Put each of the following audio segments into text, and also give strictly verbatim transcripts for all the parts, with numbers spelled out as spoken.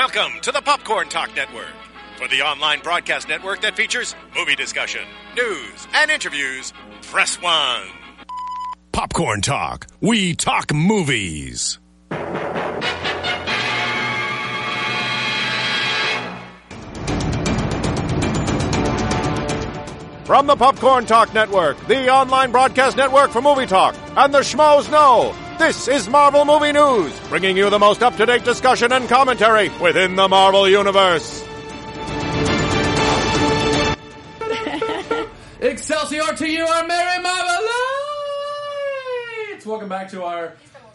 Welcome to the Popcorn Talk Network, for the online broadcast network that features movie discussion, news, and interviews. Press one. Popcorn Talk. We talk movies. From the Popcorn Talk Network, the online broadcast network for movie talk, and the schmoes know, this is Marvel Movie News, bringing you the most up-to-date discussion and commentary within the Marvel Universe. Excelsior to you, our merry Marvelites! Welcome back to our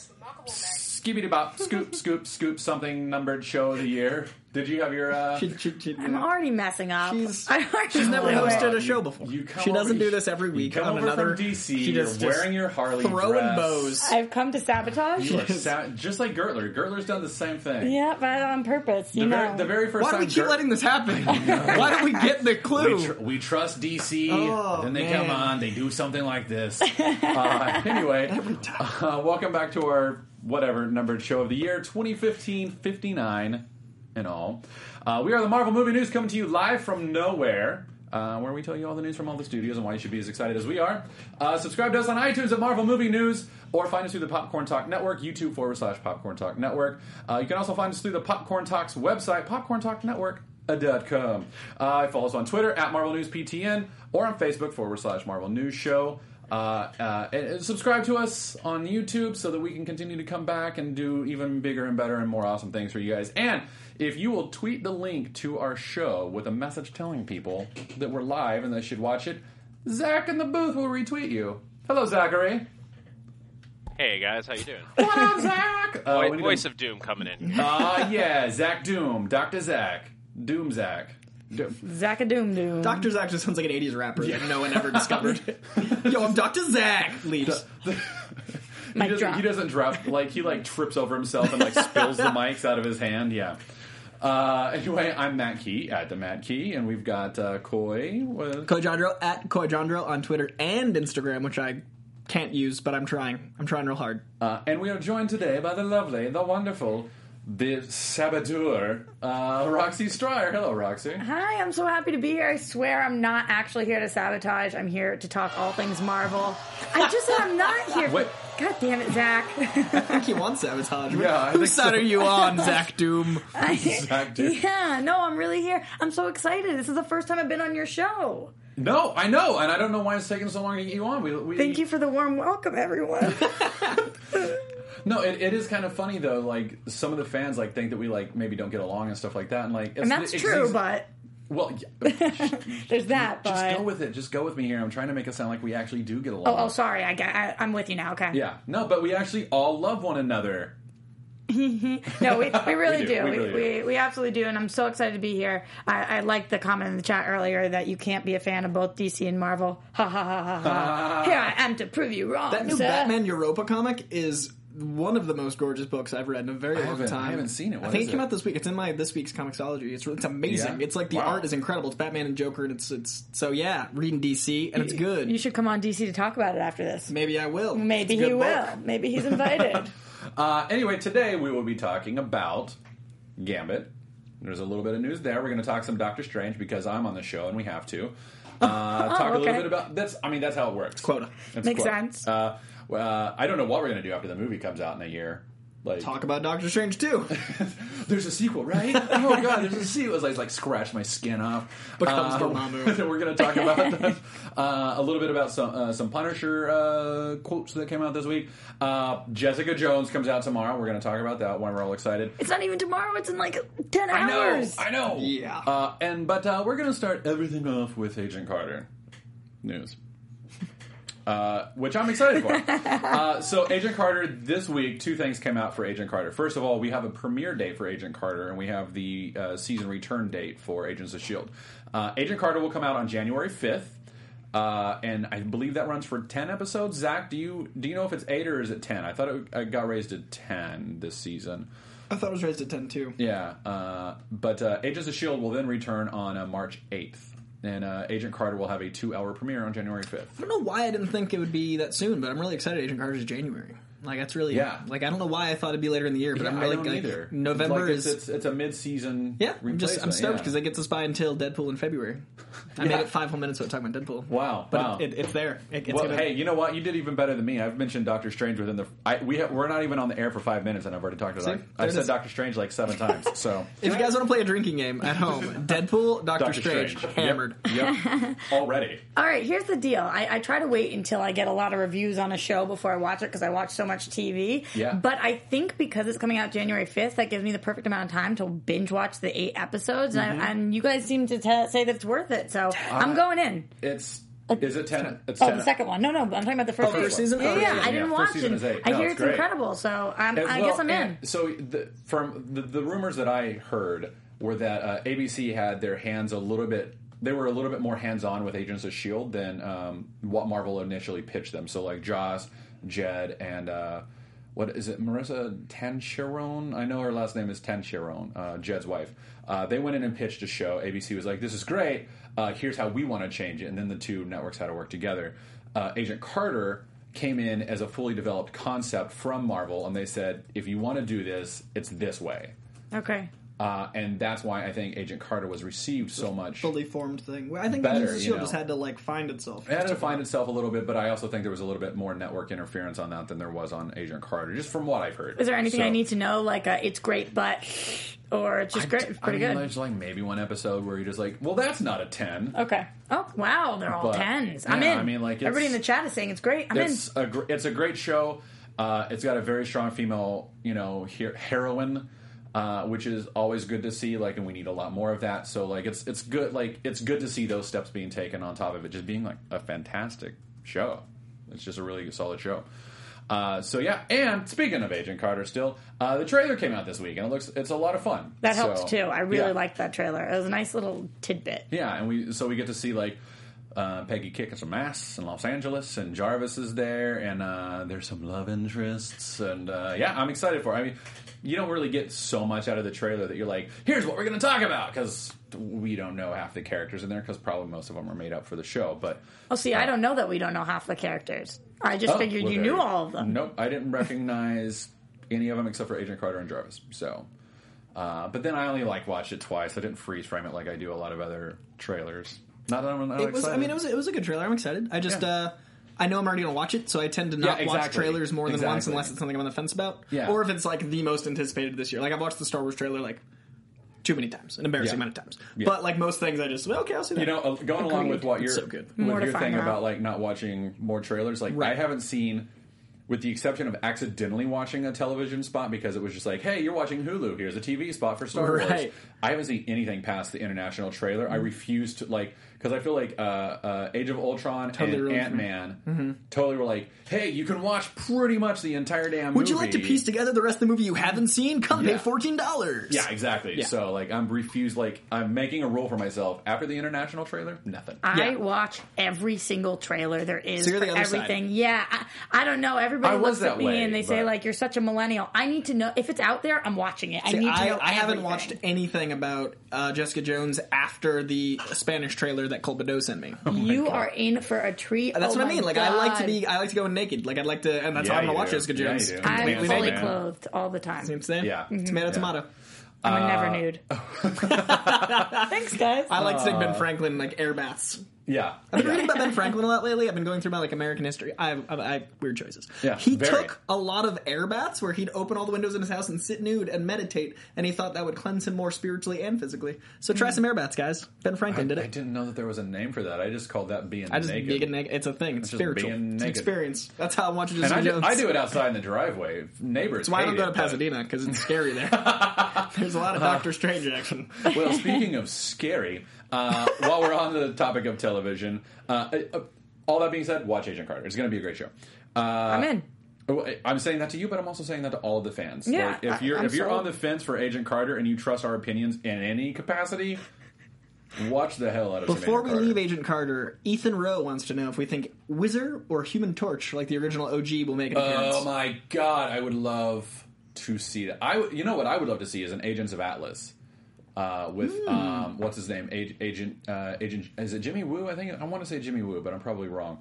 skibidi-bop, scoop, scoop, scoop, something numbered show of the year. Did you have your, uh... She, she, she, I'm already messing up. She's, I already she's never blew it. hosted a show before. You come she doesn't over, do this every week. You come on over another, from D C, she you're just, wearing just your Harley throwing dress. bows. I've come to sabotage. You are sa- just like Gertler. Gertler's done the same thing. Yeah, but on purpose, you the, know. very, the very first Why do time we keep Gert- letting this happen? Why don't we get the clue? We, tr- we trust D C, Oh, then they man. come on, they do something like this. uh, anyway, uh, welcome back to our whatever numbered show of the year, twenty fifteen fifty-nine in all. Uh, we are the Marvel Movie News, coming to you live from nowhere, uh, where we tell you all the news from all the studios and why you should be as excited as we are. Uh, subscribe to us on iTunes at Marvel Movie News, or find us through the Popcorn Talk Network, YouTube forward slash Popcorn Talk Network. Uh, you can also find us through the Popcorn Talks website, popcorn talk network dot com. Uh, follow us on Twitter at Marvel News P T N, or on Facebook forward slash Marvel News Show. Uh, uh, and subscribe to us on YouTube so that we can continue to come back and do even bigger and better and more awesome things for you guys. And if you will tweet the link to our show with a message telling people that we're live and they should watch it, Zach in the booth will retweet you. Hello, Zachary. Hey guys, how you doing? What up, Zach? Uh, Voice, voice of Doom coming in. Ah, uh, yeah, Zach Doom, Doctor Zach, Doom Zach. Doom. Zack-a-doom doom. Doctor Zach just sounds like an eighties rapper that no one ever discovered. Yo, I'm Doctor Zach. Leaves. he, Mic doesn't, drop. he doesn't drop, like, he, like, trips over himself and, like, spills the mics out of his hand, yeah. Uh, anyway, I'm Matt Key, at the Matt Key, and we've got uh, Coy with... Coyjandro at Coyjandro on Twitter and Instagram, which I can't use, but I'm trying. I'm trying real hard. Uh, and we are joined today by the lovely, the wonderful, the saboteur, uh, Roxy Stryer. Hello, Roxy. Hi, I'm so happy to be here. I swear I'm not actually here to sabotage. I'm here to talk all things Marvel. I just said I'm not here. Wait. God damn it, Zach. I think he wants sabotage. Yeah, I Whose think side so. are you on, Zach Doom? Zach Doom. Yeah, no, I'm really here. I'm so excited. This is the first time I've been on your show. No, I know, and I don't know why it's taking so long to get you on. We, we, Thank you for the warm welcome, everyone. No, it, it is kind of funny though. Like some of the fans like think that we like maybe don't get along and stuff like that, and like it's, And that's it's, true, it's, but well, yeah, just, there's that. just But go with it. Just go with me here. I'm trying to make it sound like we actually do get along. oh, oh, sorry. I got. I, I'm with you now. Okay. Yeah, no, but we actually all love one another. No, we, we really We do. do. We We, really we, do. we absolutely do, and I'm so excited to be here. I, I liked the comment in the chat earlier that you can't be a fan of both D C and Marvel. Ha ha ha ha ha. Here I am to prove you wrong. That new sir. Batman Europa comic is one of the most gorgeous books I've read in a very I long haven't- time. I haven't seen it. What I think is it came it? out this week. It's in my this week's Comixology. It's it's amazing. Yeah? It's like the Wow. art is incredible. It's Batman and Joker, and it's it's so yeah. Reading D C and it's good. You should come on D C to talk about it after this. Maybe I will. Maybe It's a he good will. book. Maybe he's invited. Uh, anyway, today we will be talking about Gambit. There's a little bit of news there. We're going to talk some Doctor Strange because I'm on the show and we have to. Uh, talk a little okay. bit about that's. I mean, that's how it works. Quota. It's Makes quota. sense. Uh, uh, I don't know what we're going to do after the movie comes out in a year. Like, Talk about Doctor Strange too. there's a sequel, right? Oh god, there's a sequel. It's like, like scratch my skin off. Becomes Uh, Dormammu. We're going to talk about uh, a little bit about some uh, some Punisher uh, quotes that came out this week. Uh, Jessica Jones comes out tomorrow. We're going to talk about that one. We're all excited. It's not even tomorrow. It's in like ten I know, hours. I know. Yeah. Uh, and but uh, we're going to start everything off with Agent Carter news. Uh, which I'm excited for. uh, so, Agent Carter, this week, two things came out for Agent Carter. First of all, we have a premiere date for Agent Carter, and we have the uh, season return date for Agents of S H I E L D. Uh, Agent Carter will come out on January fifth, uh, and I believe that runs for ten episodes. Zach, do you do you know if it's eight or is it ten? I thought it, it got raised to ten this season. I thought it was raised at ten too. Yeah, uh, but uh, Agents of S H I E L D will then return on uh, March eighth. And uh, Agent Carter will have a two-hour premiere on January fifth. I don't know why I didn't think it would be that soon, but I'm really excited. Agent Carter's January. Like that's really Yeah. Like I don't know why I thought it'd be later in the year, but Yeah, I'm I really don't like, either. November Like, is it's, it's, it's a mid-season. yeah. I'm just I'm replacement, stoked yeah. because it gets us by until Deadpool in February. I Yeah. made it five whole minutes without talking about Deadpool. Wow, but wow. It, it, it's there. It, it's Well, gonna, hey, you know what? You did even better than me. I've mentioned Doctor Strange within the. I, we have, we're not even on the air for five minutes, and I've already talked about See? it. There I've it said is. Doctor Strange like seven times. So if you guys want to play a drinking game at home, Deadpool, Doctor, Doctor Strange, Strange, hammered. Yep, yep. already. All right, here's the deal. I, I try to wait until I get a lot of reviews on a show before I watch it because I watch so much T V. Yeah. But I think because it's coming out January fifth, that gives me the perfect amount of time to binge watch the eight episodes. Mm-hmm. And, and you guys seem to t- say that it's worth it. So I'm going in. It's is it ten? It's Oh, ten. the second one. No, no, I'm talking about the first, first season? Yeah, Oh, yeah, yeah, I didn't yeah. watch First season it. is eight. I No, hear it's it's great. incredible, so I'm, As I well, guess I'm in. and So the, from the, the rumors that I heard were that uh, A B C had their hands a little bit. They were a little bit more hands-on with Agents of S H I E L D than um, what Marvel initially pitched them. So like Joss, Jed, and uh, what is it? Marissa Tancheron? I know her last name is Tancheron, uh, Jed's wife. Uh, they went in and pitched a show. A B C was like, "This is great. Uh, here's how we want to change it." And then the two networks had to work together. Uh, Agent Carter came in as a fully developed concept from Marvel, and they said, "If you want to do this, it's this way." Okay. Uh, and that's why I think Agent Carter was received so much. Fully formed thing. Well, I think Better, Agents of S H I E L D you know. just had to like find itself. It had to find itself a little bit, but I also think there was a little bit more network interference on that than there was on Agent Carter, just from what I've heard. Is there anything So- I need to know? Like, uh, it's great, but. Or it's just I great. d- It's pretty I mean, good. There's like maybe one episode where you're just like, well, that's not a ten. Okay. Oh, wow. They're all But, tens. I'm yeah, in. I mean, like, it's- Everybody in the chat is saying it's great. I'm in. It's a gr- it's a great show. Uh, it's got a very strong female, you know, her- heroine, uh, which is always good to see. Like, and we need a lot more of that. So, like, it's it's good. Like, it's good to see those steps being taken on top of it just being like a fantastic show. It's just a really solid show. Uh, so yeah, and speaking of Agent Carter, still uh, the trailer came out this week, and it looks it's a lot of fun. That So, helped too. I really yeah. liked that trailer. It was a nice little tidbit. Yeah, and we so we get to see like uh, Peggy kicking some ass in Los Angeles, and Jarvis is there, and uh, there's some love interests, and uh, yeah, I'm excited for it. I mean, you don't really get so much out of the trailer that you're like, here's what we're going to talk about, because we don't know half the characters in there, because probably most of them are made up for the show. But Oh, see, I don't know that we don't know half the characters. I just Oh, figured well, you there knew you- all of them. Nope, I didn't recognize any of them except for Agent Carter and Jarvis. So, uh, but then I only like watched it twice. I didn't freeze frame it like I do a lot of other trailers. Not that I'm not It was. excited. I mean, it was. It was a good trailer. I'm excited. I just. Yeah. uh I know I'm already going to watch it, so I tend to not Yeah, watch exactly. trailers more than once Exactly. unless it's something I'm on the fence about. Yeah. Or if it's like the most anticipated this year. Like I've watched the Star Wars trailer like too many times, an embarrassing Yeah. amount of times. Yeah. But like most things, I just okay, I'll see that. You know, uh, going along with what It's you're so good. with More to your find thing out. about like not watching more trailers, like Right. I haven't seen, with the exception of accidentally watching a television spot because it was just like, hey, you're watching Hulu, here's a T V spot for Star Wars. Right. I haven't seen anything past the international trailer. I refuse to like because I feel like uh, uh, Age of Ultron Totally and ruined Ant for me. Man totally were like, hey, you can watch pretty much the entire damn. Would you movie. like to piece together the rest of the movie you haven't seen? Come Yeah. pay fourteen dollars. Yeah, exactly. Yeah. So like, I'm refused. Like, I'm making a rule for myself after the international trailer. Nothing. I Yeah. watch every single trailer there is So you're for the other side. everything. Yeah, I, I don't know. Everybody I was looks at that me way, and they say but- like, "You're such a millennial." I need to know if it's out there. I'm watching it. I See, need to I, know. I haven't everything. watched anything about uh, Jessica Jones after the Spanish trailer that Colbado sent me. You are in for a treat. That's Oh what I my mean. Like I like to God. be, I like to go naked. Like I'd like to, and that's Yeah, how I'm gonna you watch do. Jessica Yeah, Jones. you do. I'm Completely fully naked. clothed all the time. See what I'm saying? Yeah. Tomato, Yeah. tomato. I'm Uh, never nude. Thanks, guys. I like to take Uh, Ben Franklin like air baths. Yeah. I've been reading about Ben Franklin a lot lately. I've been going through my like American history. I have, I have, I have weird choices. Yeah, he very. took a lot of air baths where he'd open all the windows in his house and sit nude and meditate, and he thought that would cleanse him more spiritually and physically. So try some air baths, guys. Ben Franklin did I it. didn't know that there was a name for that. I just called that being I just naked. being naked. It's a thing. It's just spiritual. being It's an naked. experience. That's how I'm watching and Jessica I do, Jones. I do it outside in the driveway. Neighbors. That's why I don't hate go to it, but- Pasadena because it's scary there. There's a lot of Doctor Strange action. Well, speaking of scary, uh, while we're on the topic of television, uh, uh, all that being said, watch Agent Carter. It's going to be a great show. Uh, I'm in. I'm saying that to you, but I'm also saying that to all of the fans. Yeah, Like, if I- you're I'm if you're sold. on the fence for Agent Carter and you trust our opinions in any capacity, watch the hell out of some Before Agent we Carter. leave Agent Carter, Ethan Rowe wants to know if we think Wizard or Human Torch, like the original O G, will make an appearance. Oh my god, I would love to see that. I would- you know what I would love to see is an Agents of Atlas. Uh, with Hmm. um, what's his name? Ag- Agent uh, Agent is it Jimmy Woo? I think I want to say Jimmy Woo, but I'm probably wrong.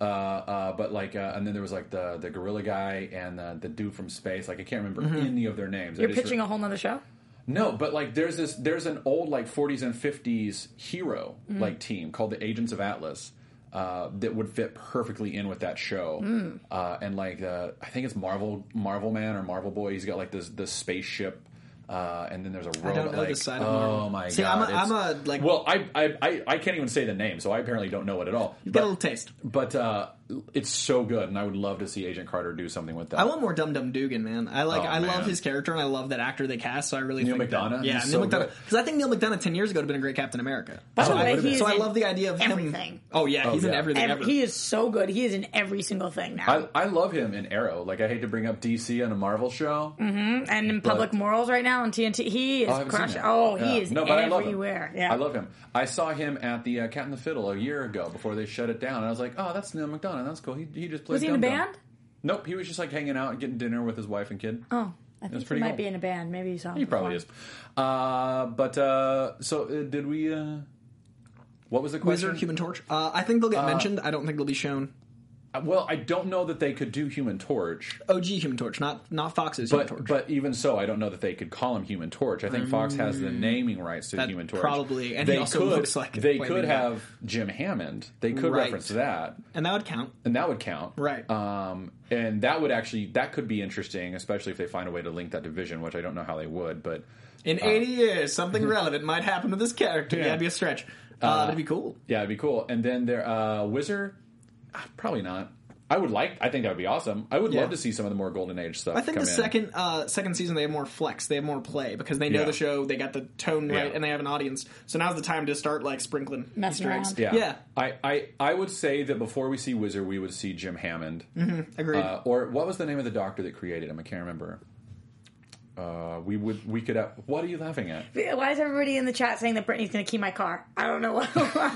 Uh, uh, but like, uh, and then there was like the the gorilla guy and the, the dude from space. Like, I can't remember Mm-hmm. any of their names. You're I just pitching re- a whole nother show? No, but like, there's this there's an old like forties and fifties hero Mm. like team called the Agents of Atlas. Uh, that would fit perfectly in with that show, Mm. uh, and like uh, I think it's Marvel Marvel Man or Marvel Boy. He's got like this this spaceship, uh, and then there's a robot. I don't know like, this side of oh Marvel. my See, god! I'm a- it's- I'm a, like- well, I, I I I can't even say the name, so I apparently don't know it at all. You But- get a little taste. but uh, it's so good, and I would love to see Agent Carter do something with that. I want more Dum Dum Dugan, man. I like. Oh, I love man. his character, and I love that actor they cast. So I really Neil think that- McDonough? yeah, He's Neil so McDonough. good. Because I think Neil McDonough ten years ago would have been a great Captain America. By so the I, way, he's so I in love the idea of him. everything. Oh yeah, Oh, he's in yeah. everything. Ev- ever. he is so good. He is in every single thing now. I, I love him in Arrow. Like, I hate to bring up D C on a Marvel show. and in Public but- Morals right now on T N T, he is Oh, I haven't seen crushing. it. Oh, he Yeah. is no, but I love him. everywhere. Yeah. I love him. I saw him at the uh, Cat and the Fiddle a year ago before they shut it down, and I was like, "Oh, that's Neil McDonough. That's cool. He, he just plays." Was he in a Dum Dum." band? Nope, he was just like hanging out and getting dinner with his wife and kid. Oh, I think he pretty might cool. be in a band. Maybe you saw him. He probably is. Uh, but uh, so uh, did we? Uh, what was the question? Wizard, Human Torch. Uh, I think they'll get mentioned. I don't think they'll be shown. Uh, Well, I don't know that they could do Human Torch. O G Human Torch, not not Fox's Human But Torch. but even so, I don't know that they could call him Human Torch. I think Fox has the naming rights to That Human Torch. probably- and they he also could, looks like they Flaming could God. have Jim Hammond. They could Right. reference that, and that would count. and that would count, Right. Um, and that would actually that could be interesting, especially if they find a way to link that division, which I don't know how they would. But In eighty years, something relevant might happen to this character. Yeah, Yeah. it'd be a stretch. Uh, that'd be cool. yeah, it'd be cool. And then there, uh, Wizard, ah, probably not. I would like. I think that would be awesome. I would Yeah. love to see some of the more Golden Age stuff. I think come the in. second uh, second season they have more flex, they have more play because they know Yeah. the show, they got the tone right, Yeah. and they have an audience. So now's the time to start like sprinkling Messing Easter eggs. around. Yeah. Yeah. I, I, I would say that before we see Wizard, we would see Jim Hammond. Agreed. Uh, or what was the name of the doctor that created him? I can't remember. Uh, we would we could have. What are you laughing at? Why is everybody in the chat saying that Brittany's going to key my car? I don't know.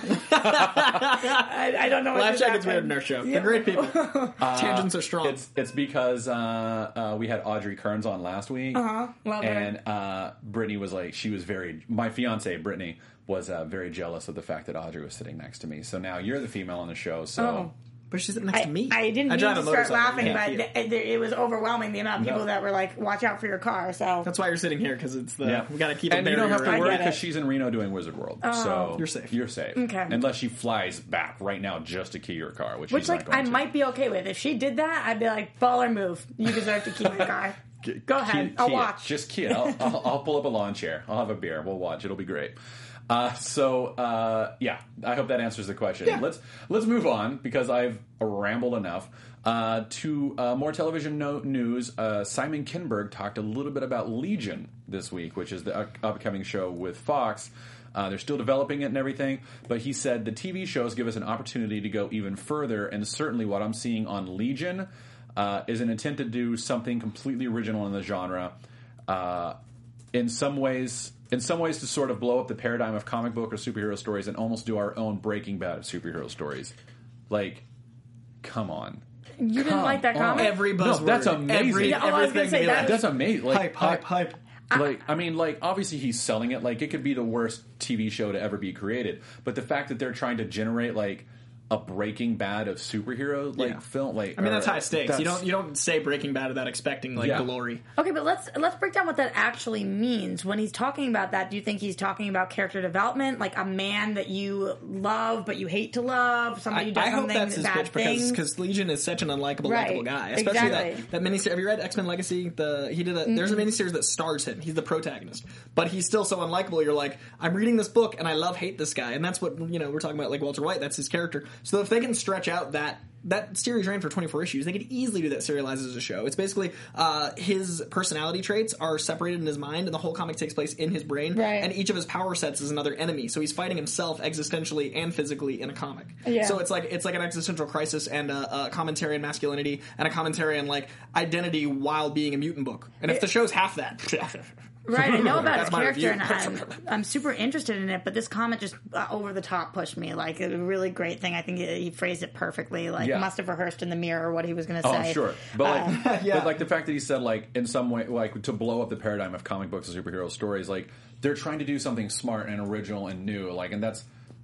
I, I don't know. what Live just check is weird happened. in our show. They're great people. Tangents are strong. It's it's because uh, uh, we had Audrey Kearns on last week, Uh-huh. Love her. and uh, Brittany was like, she was very. My fiance Brittany was uh, very jealous of the fact that Audrey was sitting next to me. So now you're the female on the show. So. Oh. But she's sitting next I, to me. I didn't I mean drive to a start motorcycle. laughing, Yeah, but yeah. it, it was overwhelming the amount of people No. that were like, "Watch out for your car." So That's why you're sitting here because it's the Yeah, we got to keep. and a you don't have to barrier I worry get because it. she's in Reno doing Wizard World, so You're safe. You're safe, Okay. unless she flies back right now just to key your car, which, Which, she's like, not going I to. might be okay with. If she did that, I'd be like, baller move. You deserve to keep my car. Go ahead. Key- I'll key it. watch. Just key it. I'll, I'll, I'll pull up a lawn chair. I'll have a beer. We'll watch. It'll be great. Uh, so uh, yeah, I hope that answers the question. Yeah. Let's let's move on because I've rambled enough. Uh, to uh, more television no- news. Uh, Simon Kinberg talked a little bit about Legion this week, which is the up- upcoming show with Fox. Uh, they're still developing it and everything, but he said the T V shows give us an opportunity to go even further, and certainly what I'm seeing on Legion uh, is an intent to do something completely original in the genre. Uh, in some ways, in some ways, to sort of blow up the paradigm of comic book or superhero stories and almost do our own Breaking Bad of superhero stories. Like, come on. You didn't Come like that on. comment? Every No, buzzword. that's amazing. Every, Yeah, oh, I was gonna everything say they that like. That's amazing. Like, hype, hype, I- hype. Like, I mean, like, obviously he's selling it. Like, it could be the worst T V show to ever be created. But the fact that they're trying to generate, like, a Breaking Bad of superhero, like, Yeah. film, like... I mean, that's or- high stakes. You that's- don't you don't say Breaking Bad without expecting like Yeah. glory. Okay, but let's let's break down what that actually means. When he's talking about that, do you think he's talking about character development, like a man that you love but you hate to love, somebody who I, does I hope something that's his bad pitch because thing? because Legion is such an unlikable, Right. likable guy. Especially Exactly. that that miniseries. Have you read X Men Legacy? The he did a there's a miniseries that stars him. He's the protagonist, but he's still so unlikable. You're like, I'm reading this book and I love hate this guy, and that's what you know we're talking about. Like Walter White, that's his character. So if they can stretch out that. That series ran for twenty-four issues. They could easily do that serialized as a show. It's basically uh, his personality traits are separated in his mind, and the whole comic takes place in his brain. Right. And each of his power sets is another enemy, so he's fighting himself existentially and physically in a comic. Yeah. So it's like it's like an existential crisis and a, a commentary on masculinity and a commentary on like identity while being a mutant book. And if the show's half that, Right, I know about That's his my character, review. and I'm, I'm super interested in it. But this comment just uh, over the top pushed me. Like a really great thing. I think he, he phrased it perfectly. Like Yeah. must have rehearsed in the mirror what he was going to Oh, say. I'm sure. But like, Uh, Yeah. but like the fact that he said like in some way like to blow up the paradigm of comic books and superhero stories, like they're trying to do something smart and original and new. Like, and that's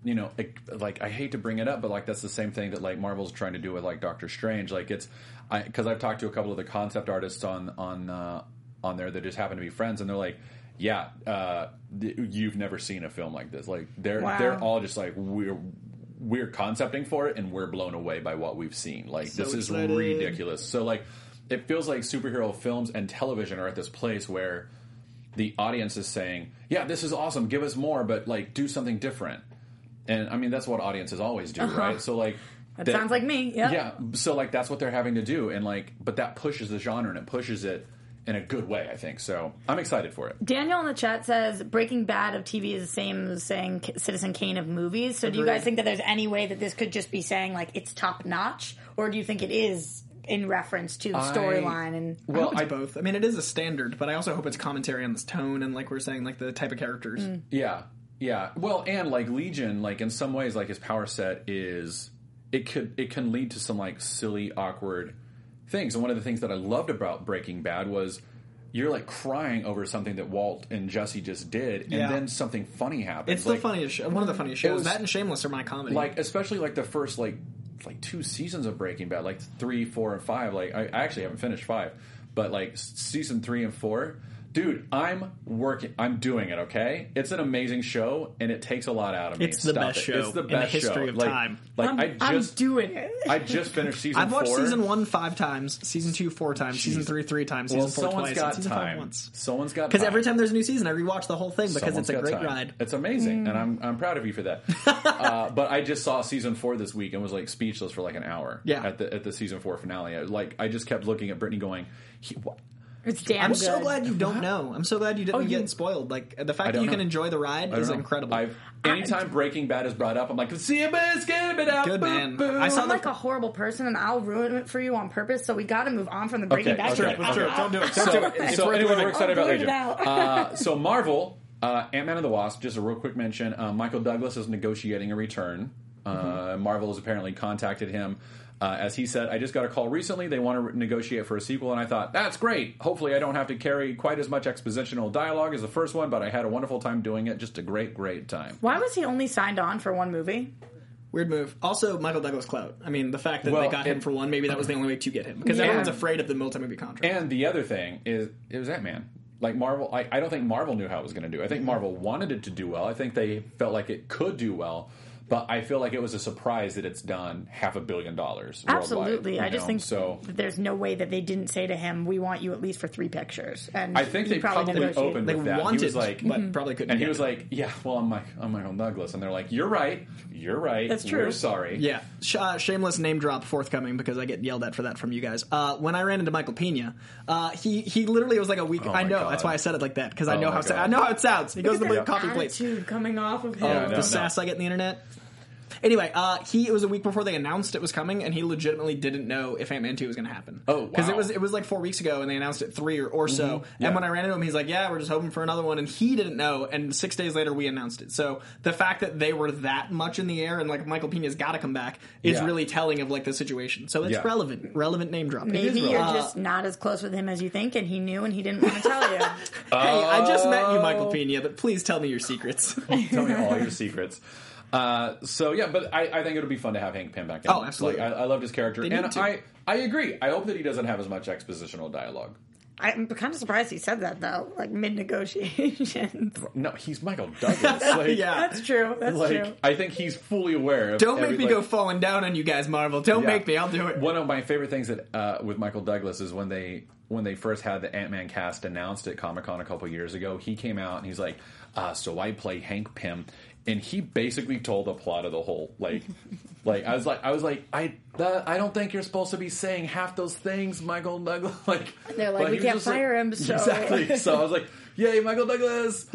you know, it, like I hate to bring it up, but like that's the same thing that like Marvel's trying to do with like Doctor Strange. Like it's, because I've talked to a couple of the concept artists on on uh, on there that just happen to be friends, and they're like, yeah, uh, th- you've never seen a film like this. Like they're Wow. they're all just like we're. We're concepting for it, and we're blown away by what we've seen. Like So this is excited. ridiculous. So like, it feels like superhero films and television are at this place where the audience is saying, "Yeah, this is awesome. Give us more, but like do something different." And I mean, that's what audiences always do, Uh-huh. right? So like, That sounds like me. Yep. yeah. So like, that's what they're having to do, and like, but that pushes the genre and it pushes it in a good way, I think. So I'm excited for it. Daniel in the chat says Breaking Bad of T V is the same as saying Citizen Kane of movies. So do you Agreed. guys think that there's any way that this could just be saying like it's top notch, or do you think it is in reference to the I- storyline? And I Well, hope it's I both. I mean, it is a standard, but I also hope it's commentary on this tone and, like we're saying, like the type of characters. Mm. Yeah, yeah. Well, and like Legion, like in some ways, like his power set is it could it can lead to some like silly, awkward things. And one of the things that I loved about Breaking Bad was you're like crying over something that Walt and Jesse just did, and Yeah. then something funny happens. It's like, the funniest, show, one of the funniest shows. was- That and Shameless are my comedy. like especially like the first like like two seasons of Breaking Bad, like three, four, and five. Like I, I actually haven't finished five, but like s- season three and four. Dude, I'm working. I'm doing it. Okay, it's an amazing show, and it takes a lot out of me. It's the Stop best it. show It's the in the best history show. of Like- time. Like I'm, I I'm just, doing it. I just finished season. I've watched four. season one five times, season two four times, season Jeez. three three times, Well, season four someone's twice, got and season five time. once. Someone's got Because time. every time there's a new season, I rewatch the whole thing because Someone's it's a got great time. ride. It's amazing, and I'm I'm proud of you for that. uh, but I just saw season four this week and was like speechless for like an hour. Yeah. at the at the season four finale. I, like I just kept looking at Brittany, going, he, what? It's damn I'm good. so glad you don't know. I'm so glad you didn't Oh, you- get spoiled. Like the I fact that don't you can know. enjoy the ride I don't is know. incredible. I've, anytime Breaking Bad is brought up, I'm like, see you, guys, get it out. Good boop, man. boop. I saw I'm the- like a horrible person, and I'll ruin it for you on purpose. So we got to move on from the Breaking Okay, Bad. okay, shit. okay. Don't do it. Don't So, do it. It's so worth anyway, living. we're excited I'll about bleep it Legion. out. uh, so Marvel, uh, Ant-Man and the Wasp, just a real quick mention, uh, Michael Douglas is negotiating a return. Uh, Mm-hmm. Marvel has apparently contacted him. Uh, as he said, I just got a call recently. They want to re- negotiate for a sequel, and I thought, that's great. Hopefully I don't have to carry quite as much expositional dialogue as the first one, but I had a wonderful time doing it. Just a great, great time. Why was he only signed on for one movie? Weird move. Also, Michael Douglas clout. I mean, the fact that Well, they got him it- for one, maybe that was the only way to get him because Yeah. everyone's afraid of the multi-movie contract. And the other thing is, it was Ant-Man. Like Marvel, I, I don't think Marvel knew how it was going to do. I think Marvel wanted it to do well. I think they felt like it could do well, but I feel like it was a surprise that it's done half a billion dollars. Absolutely. worldwide, I you just know? think so. that there's no way that they didn't say to him, "We want you at least for three pictures." And I think he they probably negotiated. opened they with that. wanted, he was like, but probably couldn't. and he get was it. like, "Yeah, well, I'm Mike, I'm Michael Douglas," and they're like, "You're right, you're right. That's true. We're sorry." Yeah, Sh- uh, shameless name drop forthcoming because I get yelled at for that from you guys. Uh, when I ran into Michael Pena, uh, he he literally was like a week. Oh I my know God. that's why I said it like that because I Oh know my how it sa- God. I know how it sounds. He goes to the Look at coffee the plates. attitude coming off of him. Oh, Yeah, no, the no. sass I get on the internet. Anyway, uh, he it was a week before they announced it was coming, and he legitimately didn't know if Ant-Man two was going to happen. Oh, because it wow. was it was like four weeks ago, and they announced it three or, or so. Yeah. And when I ran into him, he's like, "Yeah, we're just hoping for another one," and he didn't know. And six days later, we announced it. So the fact that they were that much in the air, and like Michael Pena's got to come back, is Yeah. really telling of like the situation. So it's Yeah. relevant, relevant name dropping. Maybe is you're real. just not as close with him as you think, and he knew and he didn't want to tell you. Hey, I just met you, Michael Pena, but please tell me your secrets. Tell me all your secrets. Uh, so yeah, but I, I think it'll be fun to have Hank Pym back in. Oh, absolutely. Like, I, I loved his character, They need and to. I I agree. I hope that he doesn't have as much expositional dialogue. I'm kind of surprised he said that though, like mid negotiations. No, he's Michael Douglas. Like, Yeah. That's true. That's like true. I think he's fully aware. Of Don't make every- me like, go falling down on you guys, Marvel. Don't Yeah. make me. I'll do it. One of my favorite things that uh, with Michael Douglas is when they when they first had the Ant-Man cast announced at Comic-Con a couple years ago. He came out and he's like, uh, "So I play Hank Pym," and he basically told the plot of the whole like. Like I was like I was like I that, I don't think you're supposed to be saying half those things, Michael Douglas. Like They're like, but we he was can't just like- fire him, so- exactly. So I was like, yay, Michael Douglas.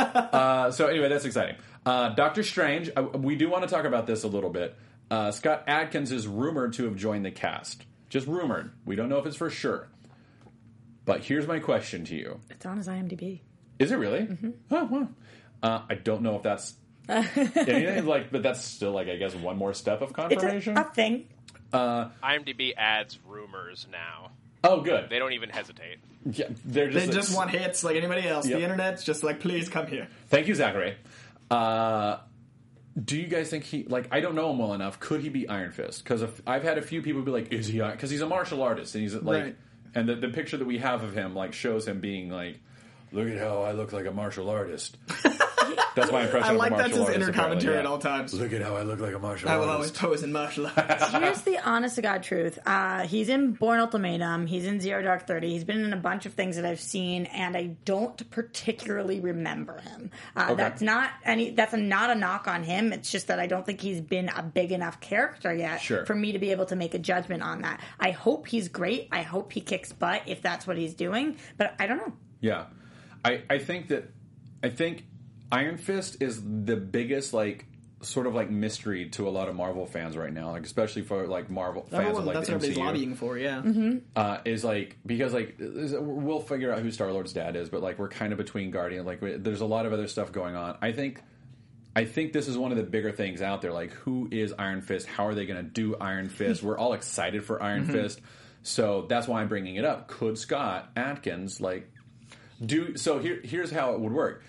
uh, so anyway, that's exciting. Uh, Doctor Strange. Uh, we do want to talk about this a little bit. Uh, Scott Adkins is rumored to have joined the cast. Just rumored. We don't know if it's for sure. But here's my question to you: It's on his IMDb. Is it really? Mm-hmm. Oh wow. Uh, I don't know if that's anything like, but that's still like I guess one more step of It's confirmation. a, a thing. IMDb adds rumors now. Oh, good. They don't even hesitate. Yeah, they're just, They just want hits like anybody else. Yep. The internet's just like, please come here. Thank you, Zachary. Uh, Do you guys think he like? I don't know him well enough. Could he be Iron Fist? Because I've had a few people be like, "Is he?" Because he's a martial artist, and he's like, Right. and the, the picture that we have of him like shows him being like, "Look at how I look like a martial artist." That's my impression. I like of a that's martial his artist, inner commentary apparently, at all times. Look at how I look like a martial I artist. will always pose in martial arts. Here's the honest to God truth. Uh, he's in Bourne Ultimatum. He's in Zero Dark Thirty. He's been in a bunch of things that I've seen, and I don't particularly remember him. Uh, Okay. That's not any. That's a, not a knock on him. It's just that I don't think he's been a big enough character yet Sure. for me to be able to make a judgment on that. I hope he's great. I hope he kicks butt if that's what he's doing. But I don't know. Yeah, I I think that I think Iron Fist is the biggest like sort of like mystery to a lot of Marvel fans right now, like especially for like Marvel fans Everyone, of like that's the what everybody's M C U. lobbying for, yeah. Mm-hmm. Uh, is like because like we'll figure out who Star Lord's dad is, but like we're kind of between Guardian. Like we, there's a lot of other stuff going on. I think. I think this is one of the bigger things out there. Like, who is Iron Fist? How are they going to do Iron Fist? We're all excited for Iron Mm-hmm. Fist, so that's why I'm bringing it up. Could Scott Adkins like do? So here, here's how it would work.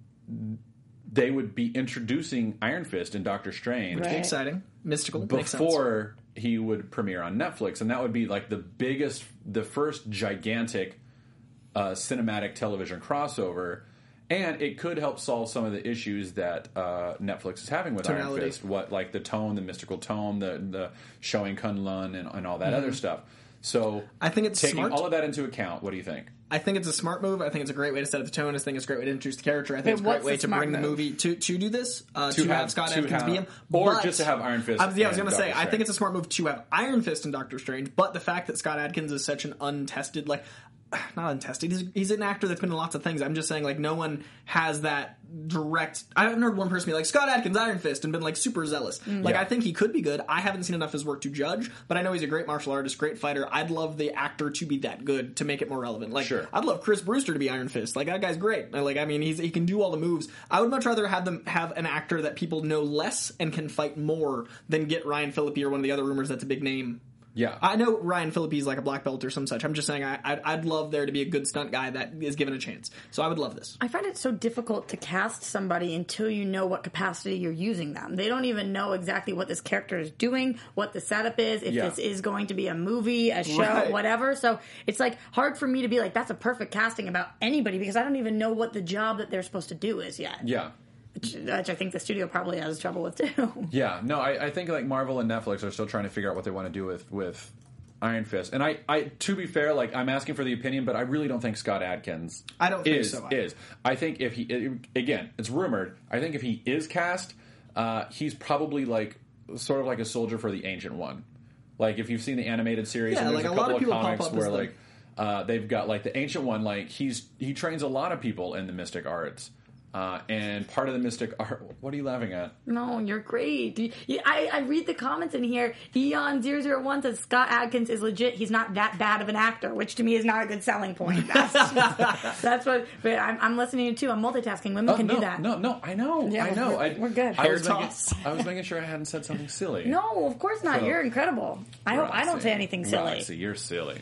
They would be introducing Iron Fist in Doctor Strange Right. Exciting. Mystical. Makes sense. before he would premiere on Netflix, and that would be like the biggest, the first gigantic uh, cinematic television crossover, and it could help solve some of the issues that uh, Netflix is having with Iron Tonality. Fist. What like the tone, the mystical tone, the the showing Kunlun, and, and all that other stuff. So I think it's taking smart. all of that into account. What do you think? I think it's a smart move. I think it's a great way to set up the tone. I think it's a great way to introduce the character. I think Wait, it's a great what's way the to smart bring the move? movie to to do this. Uh, To to, have- have, Scott to Adkins have- be him, or but- just to have Iron Fist I was, yeah, I was and going to say. Doctor I think Strange. it's a smart move to have Iron Fist and Doctor Strange, but the fact that Scott Adkins is such an untested, like not untested. He's, he's an actor that's been in lots of things. I'm just saying, like, no one has that direct. I haven't heard one person be like Scott Adkins, Iron Fist, and been like super zealous. Like, Yeah. I think he could be good. I haven't seen enough of his work to judge, but I know he's a great martial artist, great fighter. I'd love the actor to be that good to make it more relevant. Like, Sure. I'd love Chris Brewster to be Iron Fist. Like, that guy's great. Like, I mean, he's he can do all the moves. I would much rather have them have an actor that people know less and can fight more than get Ryan Phillippe or one of the other rumors that's a big name. Yeah, I know Ryan Phillippe is like a black belt or some such. I'm just saying I, I'd, I'd love there to be a good stunt guy that is given a chance. So I would love this. I find it so difficult to cast somebody until you know what capacity you're using them. They don't even know exactly what this character is doing, what the setup is, if Yeah. this is going to be a movie, a show, Right. whatever. So it's like hard for me to be like, that's a perfect casting about anybody because I don't even know what the job that they're supposed to do is yet. yeah. Which, which I think the studio probably has trouble with too. Yeah, no, I, I think like Marvel and Netflix are still trying to figure out what they want to do with with Iron Fist. And I, I, to be fair, like I'm asking for the opinion, but I really don't think Scott Adkins. I don't think is, so either. Is I think if he again, it's rumored. I think if he is cast, uh, he's probably like sort of like a soldier for the Ancient One. Like if you've seen the animated series, Yeah, and there's like a a lot couple of of people pop comics up where as the- like uh, they've got like the Ancient One. Like he's he trains a lot of people in the mystic arts. Uh, and part of the mystic art. What are you laughing at? No, you're great. You- you- I, I read the comments in here. Eon zero zero one says Scott Adkins is legit. He's not that bad of an actor, which to me is not a good selling point. That's, that's what. But I'm, I'm listening to too. I'm multitasking. Women Oh, can no, do that. No, no, I know, Yeah, I know. we're- I, we're good. I was, Hair making, toss. I was making sure I hadn't said something silly. No, of course not. So- You're incredible. I hope I don't Roxy. say anything silly. Roxy, you're silly.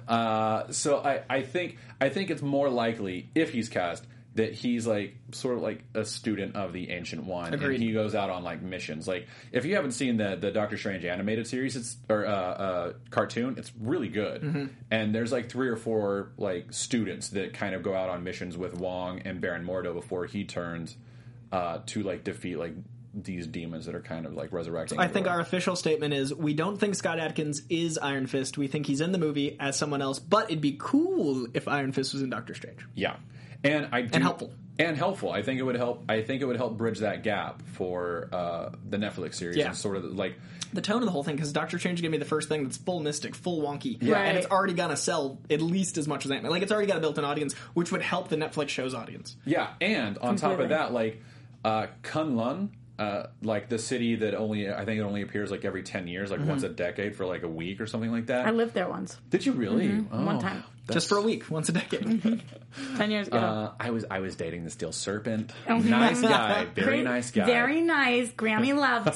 Uh, so I, I think I think it's more likely if he's cast that he's like sort of like a student of the Ancient One, Agreed. and he goes out on like missions. Like if you haven't seen the the Doctor Strange animated series, it's or uh, uh, cartoon, it's really good. Mm-hmm. And there's like three or four like students that kind of go out on missions with Wong and Baron Mordo before he turns uh, to like defeat like these demons that are kind of like resurrecting. I think everywhere. our official statement is we don't think Scott Adkins is Iron Fist. We think he's in the movie as someone else, but it'd be cool if Iron Fist was in Doctor Strange. Yeah, and I do, And helpful. and helpful. I think it would help. I think it would help bridge that gap for uh, the Netflix series Yeah. and sort of like The tone of the whole thing, because Doctor Strange gave me the first thing that's full mystic, full wonky, Yeah. and it's Right. already gonna sell at least as much as Ant-Man. Like it's already got a built-in audience, which would help the Netflix show's audience. yeah. And on top of Completely. that, like uh, Kunlun. Uh, like the city that only I think it only appears like every ten years, like once a decade for like a week or something like that. I lived there once, Did you really? Oh, one time. Just for a week, once a decade. ten years ago. Uh, I was I was dating the Steel Serpent. Oh, Nice guy, very Great- nice guy. Very nice. Grammy loved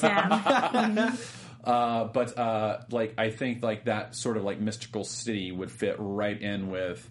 him. Uh, but uh, like I think like that sort of like mystical city would fit right in with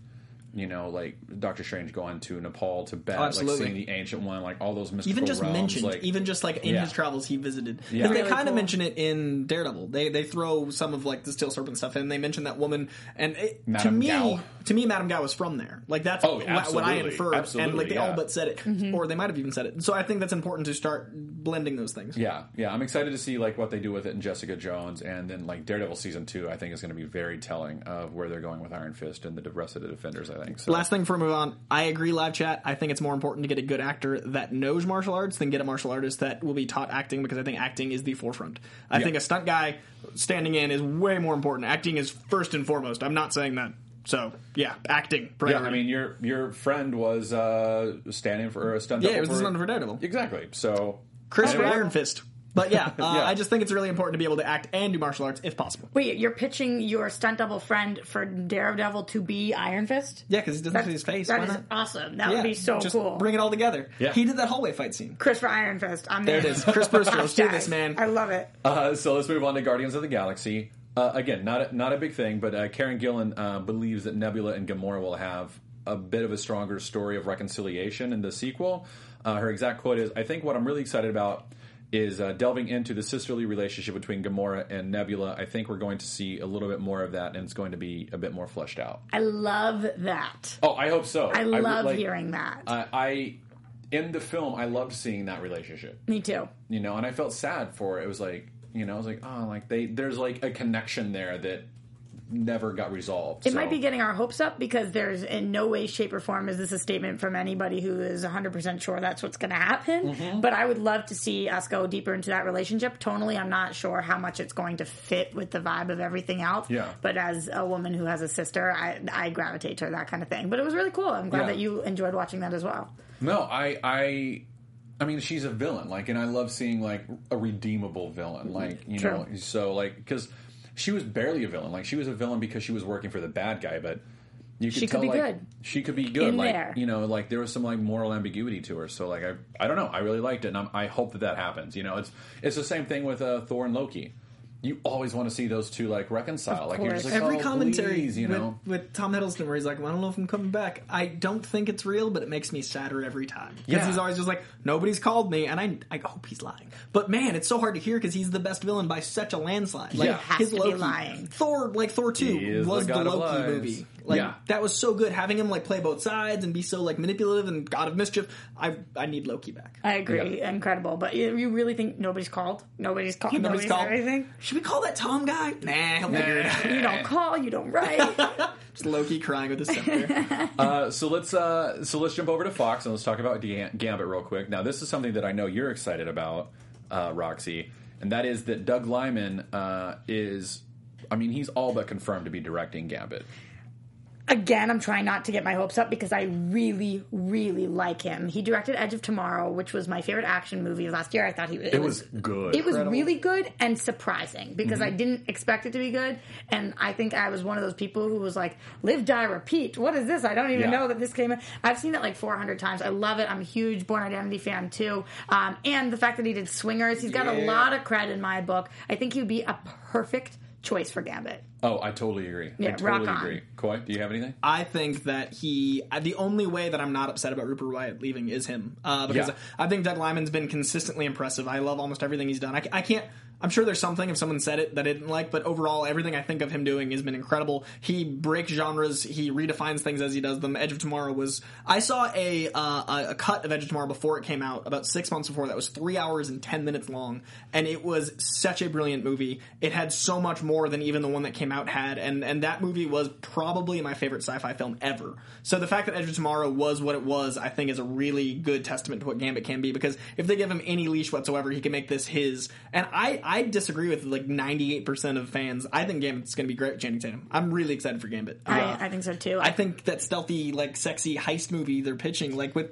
you know, like Doctor Strange going to Nepal, Tibet, Oh, like absolutely. seeing the Ancient One, like all those mystical Even just realms, mentioned, like, even just like in Yeah. his travels he visited. Yeah. Because they Really kind of cool. mention it in Daredevil. They they throw some of like the Steel Serpent stuff in. They mention that woman, and it, to Madame me, Gao. to me, Madame Gao was from there. Like that's Oh, what, what I absolutely. inferred, and Absolutely, like they yeah. all but said it, Mm-hmm. or they might have even said it. So I think that's important to start blending those things. Yeah, yeah, I'm excited to see like what they do with it in Jessica Jones, and then like Daredevil season two. I think is going to be very telling of where they're going with Iron Fist and the rest of the Defenders. I think. So. Last thing before we move on, I agree, live chat. I think it's more important to get a good actor that knows martial arts than get a martial artist that will be taught acting, because I think acting is the forefront. I Yeah. think a stunt guy standing in is way more important. Acting is first and foremost. I'm not saying that. So, yeah, acting. Yeah, Priority. I mean your your friend was uh, standing for a stunt. Yeah, double it was the for, stunt for Daredevil. Exactly. So Chris and for it Iron worked. Fist. But yeah, uh, Yeah. I just think it's really important to be able to act and do martial arts if possible. Wait, you're pitching your stunt double friend for Daredevil to be Iron Fist? Yeah, because he doesn't That's, see his face. that Why is not? awesome. That Yeah, would be so just cool. bring it all together. Yeah. He did that hallway fight scene. Chris for Iron Fist. I'm There in. it is. Chris Brewster, let's do Hashtag. this, man. I love it. Uh, so let's move on to Guardians of the Galaxy. Uh, again, not a, not a big thing, but uh, Karen Gillan uh, believes that Nebula and Gamora will have a bit of a stronger story of reconciliation in the sequel. Uh, her exact quote is, "I think what I'm really excited about is uh, delving into the sisterly relationship between Gamora and Nebula. I think we're going to see a little bit more of that, and it's going to be a bit more fleshed out." I love that. Oh, I hope so. I re- love like, hearing that. I, I in the film, I loved seeing that relationship. Me too. You know, and I felt sad for it. It was like, you know, I was like, oh, like they there's like a connection there that never got resolved. It So- might be getting our hopes up, because there's in no way, shape, or form is this a statement from anybody who is one hundred percent sure that's what's going to happen. Mm-hmm. But I would love to see us go deeper into that relationship. Tonally, I'm not sure how much it's going to fit with the vibe of everything else. Yeah. But as a woman who has a sister, I, I gravitate to that kind of thing. But it was really cool. I'm glad Yeah. that you enjoyed watching that as well. No, I, I, I mean, she's a villain, like, and I love seeing like a redeemable villain, like, you True. know, so like because she was barely a villain, like she was a villain because she was working for the bad guy, but you could She could tell be like good. she could be good, In like there. you know, like there was some like moral ambiguity to her. So like I, I don't know, I really liked it, and I'm, I hope that that happens. You know, it's it's the same thing with uh, Thor and Loki. You always want to see those two like reconcile. Like you're just like, Every oh, commentary please, you know. with, with Tom Hiddleston where he's like, well, I don't know if I'm coming back. I don't think it's real, but it makes me sadder every time. Because Yeah. he's always just like, nobody's called me, and I I hope he's lying. But man, it's so hard to hear because he's the best villain by such a landslide. Like Yeah. Has his to be Loki, lying. Thor, like Thor two He is was the the, god of Loki lies. movie. Like Yeah. that was so good. Having him like play both sides and be so like manipulative and god of mischief. I I need Loki back. I agree. Incredible. But you, you really think nobody's called? Nobody's called? Nobody's Nobody's called. said anything? Should we call that Tom guy? Nah, he'll figure it out. You don't call, you don't write. Just Loki crying with his scepter. Uh, so let's uh, so let's jump over to Fox and let's talk about Gam- Gambit real quick. Now, this is something that I know you're excited about, uh, Roxy, and that is that Doug Liman uh, is, I mean, he's all but confirmed to be directing Gambit. Again, I'm trying not to get my hopes up because I really, really like him. He directed Edge of Tomorrow, which was my favorite action movie of last year. I thought he it, It was good. It was Incredible. really good and surprising because Mm-hmm. I didn't expect it to be good. And I think I was one of those people who was like, live, die, repeat. What is this? I don't even Yeah. know that this came in. I've seen it like four hundred times. I love it. I'm a huge Born Identity fan too. Um, and the fact that he did Swingers, he's got a Yeah. lot of cred in my book. I think he would be a perfect choice for Gambit. Oh, I totally agree. Yeah, I totally rock on. agree. Coy, do you have anything? I think that he. The only way that I'm not upset about Rupert Wyatt leaving is him, uh, because Yeah. I think Doug Liman's been consistently impressive. I love almost everything he's done. I, I can't. I'm sure there's something if someone said it that I didn't like, but overall, everything I think of him doing has been incredible. He breaks genres. He redefines things as he does them. Edge of Tomorrow was. I saw a uh, a cut of Edge of Tomorrow before it came out, about six months before. That was three hours and ten minutes long, and it was such a brilliant movie. It had so much more than even the one that came out had, and and that movie was probably my favorite sci-fi film ever. So the fact that Edge of Tomorrow was what it was, I think, is a really good testament to what Gambit can be. Because if they give him any leash whatsoever, he can make this his. And I I disagree with like ninety-eight percent of fans. I think Gambit's going to be great with Channing Tatum. I'm really excited for Gambit. Uh, I, I think so too. I think that stealthy, like, sexy heist movie they're pitching, like, with.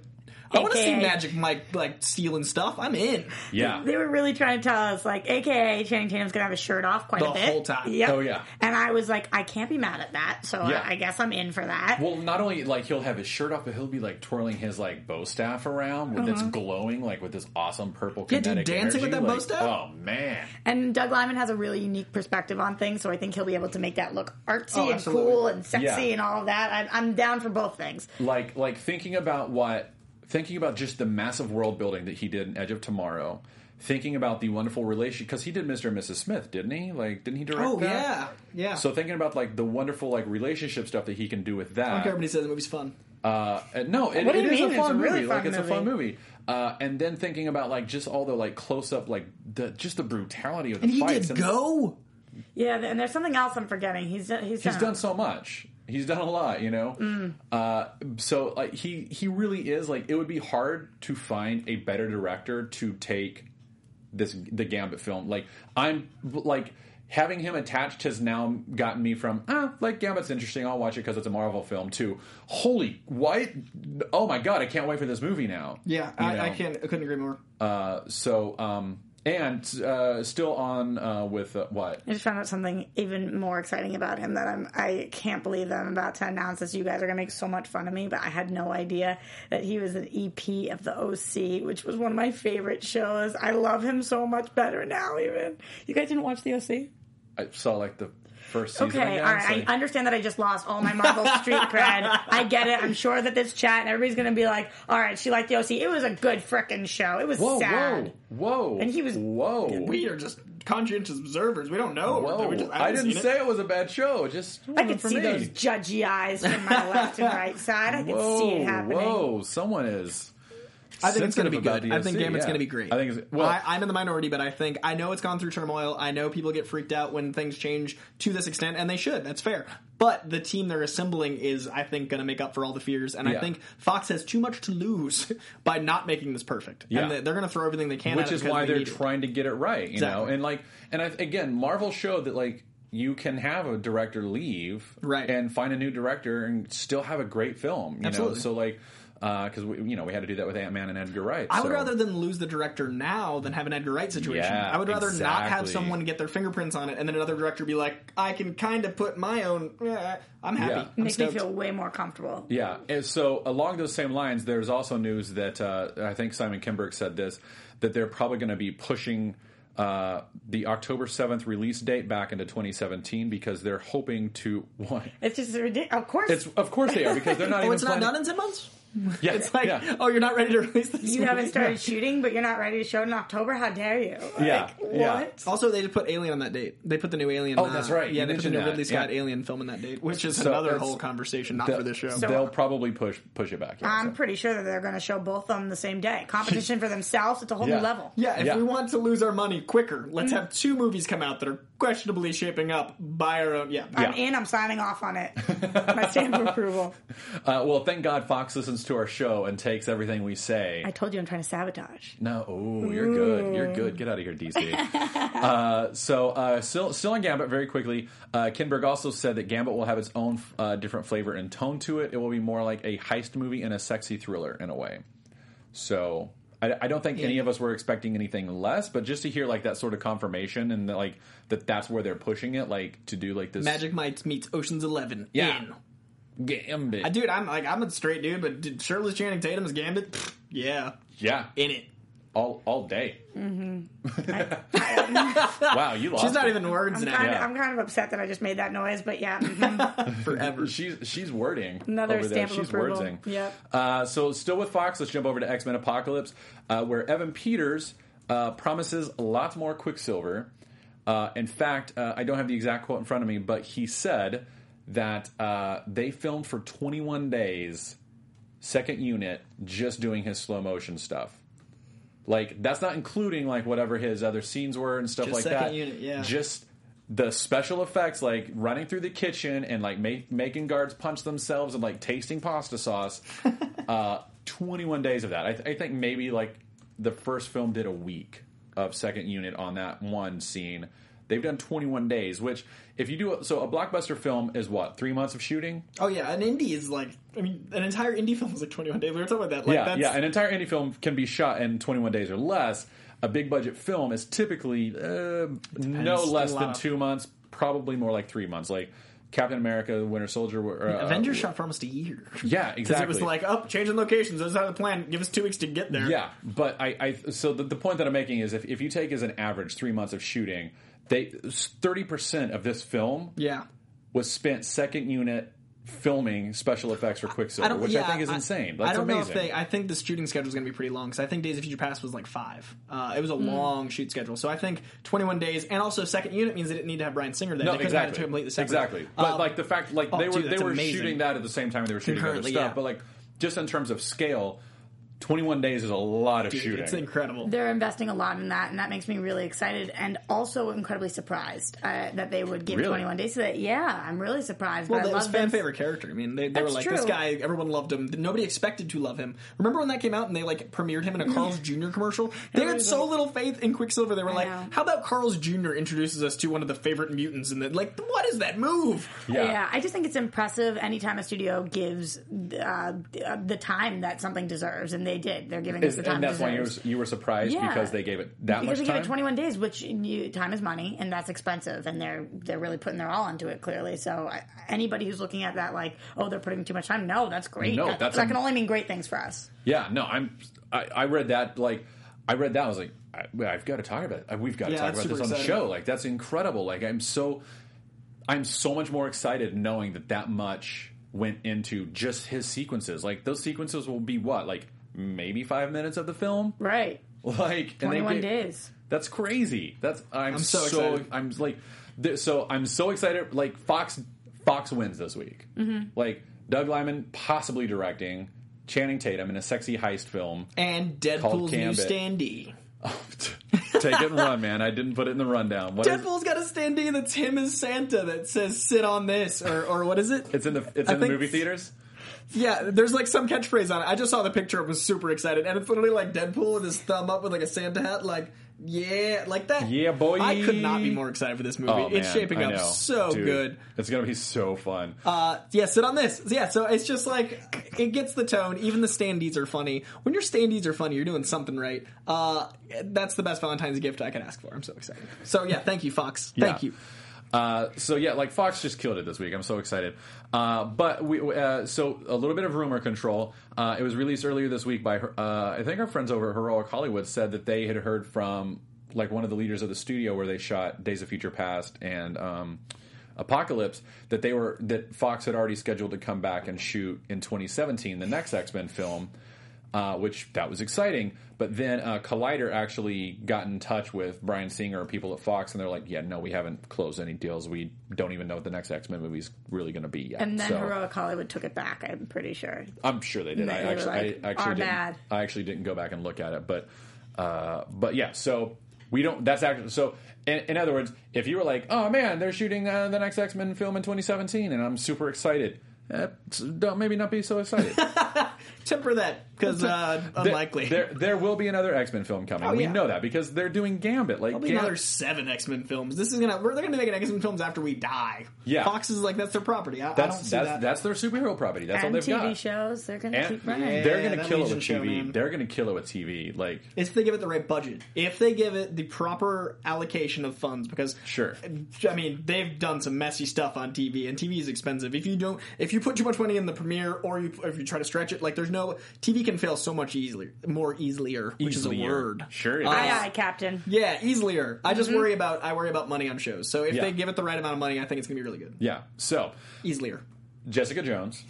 I want to see A K A Magic Mike like stealing stuff. I'm in. Yeah. They were really trying to tell us, like, A K A Channing Tatum's gonna have his shirt off quite The a bit whole time. Yep. Oh, yeah. And I was like, I can't be mad at that, so Yeah. I, I guess I'm in for that. Well, not only like he'll have his shirt off, but he'll be like twirling his like bow staff around with that's glowing like with this awesome purple Yeah, dude, kinetic dancing with energy. that bow like, staff? Oh man. And Doug Liman has a really unique perspective on things, so I think he'll be able to make that look artsy Oh, and absolutely. cool and sexy Yeah. and all of that. I'm, I'm down for both things. Like like thinking about what thinking about just the massive world building that he did in Edge of Tomorrow. Thinking about the wonderful relation because he did Mister and Missus Smith, didn't he? Like, didn't he direct Oh that? yeah, yeah. So thinking about like the wonderful like relationship stuff that he can do with that. I don't care what he says. The movie's fun. Uh, and no, it, What do it you is mean? a It's fun a really movie. fun like it's a movie. fun movie. Uh, and then thinking about like just all the like close up, like the just the brutality of the And he fights. did and go. Yeah, and there's something else I'm forgetting. He's done, he's, He's done, done so much. He's done a lot, you know. Mm. Uh, so like he he really is like it would be hard to find a better director to take this the Gambit film. Like I'm like. Having him attached has now gotten me from, ah, like, Gambit's interesting, I'll watch it because it's a Marvel film, to, holy, what? Oh my god, I can't wait for this movie now. Yeah, You I, know? I can't. I couldn't agree more. Uh, so, um, and uh, still on uh, with, uh, what? I just found out something even more exciting about him that I'm. I can't believe that I'm about to announce this. You guys are gonna make so much fun of me, but I had no idea that he was an E P of the O C, which was one of my favorite shows. I love him so much better now. Even you guys didn't watch the O C? I saw, like, the first season Okay, again. all It's right. like- I understand that I just lost all my Marvel street cred. I get it. I'm sure that this chat and everybody's going to be like, all right, she liked the O C. It was a good frickin' show. It was whoa, sad. whoa, whoa. And he was- Whoa. We are just conscientious observers. We don't know. Whoa. We just, I haven't didn't seen say it. it was a bad show. It just I wasn't could for see me. those judgy eyes from my left and right side. I could Whoa, see it happening. whoa. Someone is... I think it's going to be sensitive good. about I think D O C, Gambit's yeah. going to be great. I think it's... Well, I, I'm in the minority, but I think I know it's gone through turmoil. I know people get freaked out when things change to this extent, and they should. That's fair. But the team they're assembling is, I think, going to make up for all the fears. And Yeah. I think Fox has too much to lose by not making this perfect. Yeah. And they- they're going to throw everything they can. which at it is because why they they're need it. trying to get it right, you know. Exactly. And like, and I, again, Marvel showed that like you can have a director leave, Right. and find a new director and still have a great film, you Absolutely. know. So like, because we, you know, we had to do that with Ant-Man and Edgar Wright. I would so- rather them lose the director now than have an Edgar Wright situation. Yeah, I would rather not have exactly. someone get their fingerprints on it and then another director be like, I can kind of put my own. eh, I'm happy. Yeah. I'm Makes me stoked. feel way more comfortable. Yeah. And so along those same lines, there's also news that uh, I think Simon Kinberg said this, that they're probably going to be pushing uh, the October seventh release date back into twenty seventeen because they're hoping to what? It's just ridiculous. Of course, It's of course they are because they're not Oh, even it's not planning. done in ten months? Yeah, It's like, yeah. oh, you're not ready to release this you movie? haven't started shooting, but you're not ready to show it in October. How dare you? Like, Yeah, what? yeah. Also, they just put Alien on that date. They put the new Alien. Oh, uh, that's right. Yeah, You they put the mentioned new that. Ridley Scott Yeah. Alien film in that date, which is So another that's- whole conversation, not They'll- for this show. They'll probably push push it back. yeah, I'm so. pretty sure that they're going to show both of them the same day. Competition for themselves. It's a whole Yeah. new level. yeah, if Yeah. we want to lose our money quicker, let's Mm-hmm. have two movies come out that are questionably shaping up by our own. Yeah, I'm Yeah. in. I'm signing off on it. My stamp of approval. Uh, well, thank God Fox listens to our show and takes everything we say. I told you I'm trying to sabotage. No, oh, you're good. You're good. Get out of here, D C. uh, so, uh, still, still on Gambit, very quickly. Uh, Kinberg also said that Gambit will have its own uh, different flavor and tone to it. It will be more like a heist movie and a sexy thriller in a way. So, I, I don't think any of us were expecting anything less, but just to hear like that sort of confirmation and that, like that that's where they're pushing it, like to do like this Magic Mike meets Ocean's Eleven. Yeah. In. Gambit. Uh, dude, I'm like I'm a straight dude, but dude, shirtless Channing Tatum as Gambit. Pfft, yeah, yeah, in it. all all day. Mm-hmm. Wow, you lost. She's not it. even words I'm now. kind, of, Yeah. I'm kind of upset that I just made that noise, but yeah. mhm. Forever. She's she's wording Another over there. stamp of She's approval. wordsing. Yep. Uh, so still with Fox, let's jump over to X Men Apocalypse, uh, where Evan Peters uh, promises lots more Quicksilver. Uh, in fact, uh, I don't have the exact quote in front of me, but he said that uh, they filmed for twenty-one days, second unit, just doing his slow motion stuff. Like that's not including like whatever his other scenes were and stuff Just like second that. unit, yeah. Just the special effects, like running through the kitchen and like make, making guards punch themselves and like tasting pasta sauce. uh, twenty-one days of that. I, th- I think maybe like the first film did a week of second unit on that one scene. They've done twenty-one days, which if you do so, a blockbuster film is what three months of shooting. Oh yeah, an indie is like I mean, an entire indie film is like twenty-one days. We were talking about that. Like, yeah, that's, yeah. An entire indie film can be shot in twenty-one days or less. A big budget film is typically uh, no less than two months, probably more like three months. Like Captain America, Winter Soldier, uh, Avengers shot for almost a year. Yeah, exactly. Because it was like, oh, changing locations. That's how the plan. Give us two weeks to get there. Yeah, but I, I so the, the point that I'm making is if, if you take as an average three months of shooting, they thirty percent of this film Yeah. was spent second unit filming special effects for Quicksilver, which yeah, I think is insane. That's I don't amazing. know if they. I think the shooting schedule is going to be pretty long because I think Days of Future Past was like five. Uh, it was a long shoot schedule, so I think twenty-one days, and also second unit means they didn't need to have Brian Singer there. No, they couldn't have had exactly. to complete the second. Exactly. But Um, like the fact, like oh, they were dude, they that's were amazing. shooting that at the same time they were shooting other Concurrently, stuff. yeah. But like just in terms of scale, twenty-one days is a lot of dude, shooting. it's incredible. They're investing a lot in that, and that makes me really excited and also incredibly surprised uh, that they would give Really? twenty-one days to that. Yeah, I'm really surprised. Well, but I that was love fan Vince. favorite character. I mean, they, they were That's like, true. this guy, everyone loved him. Nobody expected to love him. Remember when that came out and they like premiered him in a Carl's Junior commercial? They had Everybody's so like- little faith in Quicksilver. They were I like, know. how about Carl's Junior introduces us to one of the favorite mutants? And then, like, what is that move? yeah. Yeah, I just think it's impressive anytime a studio gives uh, the time that something deserves, and they did. They're giving us Is- the time and it that's why you were, deserves. you were surprised Yeah. because they gave it that Because much they time. give it twenty-one days, which you, time is money, and that's expensive, and they're they're really putting their all into it. Clearly, so I, anybody who's looking at that like, oh, they're putting too much time. No, that's great. No, that, that's that a- can only mean great things for us. Yeah, no, I'm. I, I read that like I read that. I was like, I, I've got to talk about it. We've got to Yeah, talk that's about this on super the exciting. show. Like that's incredible. Like I'm so, I'm so much more excited knowing that that much went into just his sequences. Like those sequences will be what, like maybe five minutes of the film. Right. Like and they twenty-one get- days. That's crazy. That's I'm, I'm so so, excited. I'm like th- so I'm so excited. Like Fox Fox wins this week. Mm-hmm. Like Doug Liman possibly directing Channing Tatum in a sexy heist film. And Called Deadpool's new Gambit. standee. Take it and run, man. I didn't put it in the rundown. What is- Deadpool's got a standee that's him as Santa that says "sit on this" or or what is it? it's in the it's I in the think- movie theaters. Yeah, there's like some catchphrase on it. I just saw the picture. I was super excited, and it's literally like Deadpool with his thumb up with like a Santa hat, like yeah, like that. Yeah, boy. I could not be more excited for this movie. Oh, it's man, shaping I up know. so Dude, good. It's gonna be so fun. Uh, yeah, sit on this. Yeah, so it's just like it gets the tone. Even the standees are funny. When your standees are funny, you're doing something right. Uh, that's the best Valentine's gift I could ask for. I'm so excited. So yeah, thank you, Fox. Thank Yeah. you. Uh, so yeah, like Fox just killed it this week. I'm so excited. Uh, but we, uh, so a little bit of rumor control. Uh, it was released earlier this week by, her- uh, I think our friends over at Heroic Hollywood said that they had heard from like one of the leaders of the studio where they shot Days of Future Past and um, Apocalypse that they were that Fox had already scheduled to come back and shoot in twenty seventeen the next X-Men film. Uh, which that was exciting, but then uh, Collider actually got in touch with Bryan Singer and people at Fox, and they're like, "Yeah, no, we haven't closed any deals. We don't even know what the next X-Men movie is really going to be yet." And then so, Heroic Hollywood took it back. I'm pretty sure. I'm sure they did. They I were actually, like, I actually "Our didn't. bad." I actually didn't go back and look at it, but, uh, but yeah. So we don't. That's actually so. In, in other words, if you were like, "Oh man, they're shooting uh, the next X-Men film in twenty seventeen," and I'm super excited. Eh, don't maybe not be so excited. Temper that because uh, unlikely. There, there, there will be another X-Men film coming. Oh, we yeah. know that because they're doing Gambit. Like There'll be Gam- another seven X-Men films. This is gonna. We're, they're gonna make X-Men films after we die. Yeah. Fox is like that's their property. I, I That's don't see that's that. that's their superhero property. That's all and they've T V got. shows, they're going to And keep running. Yeah. they're going to that kill it Legion with show, T V. man. They're going to kill it with T V. Like If they give it the right budget, if they give it the proper allocation of funds, because Sure. I mean they've done some messy stuff on T V, and T V is expensive. If you don't, if you put too much money in the premiere, or you if you try to stretch it, like there's no T V can fail so much easily, more easilier, which is a Easilier. word. Sure it Uh, is. Aye, aye, Captain. Yeah, easilier. I just worry about I worry about money on shows. So if Yeah. they give it the right amount of money, I think it's gonna be really good. yeah. So Easilier. Jessica Jones.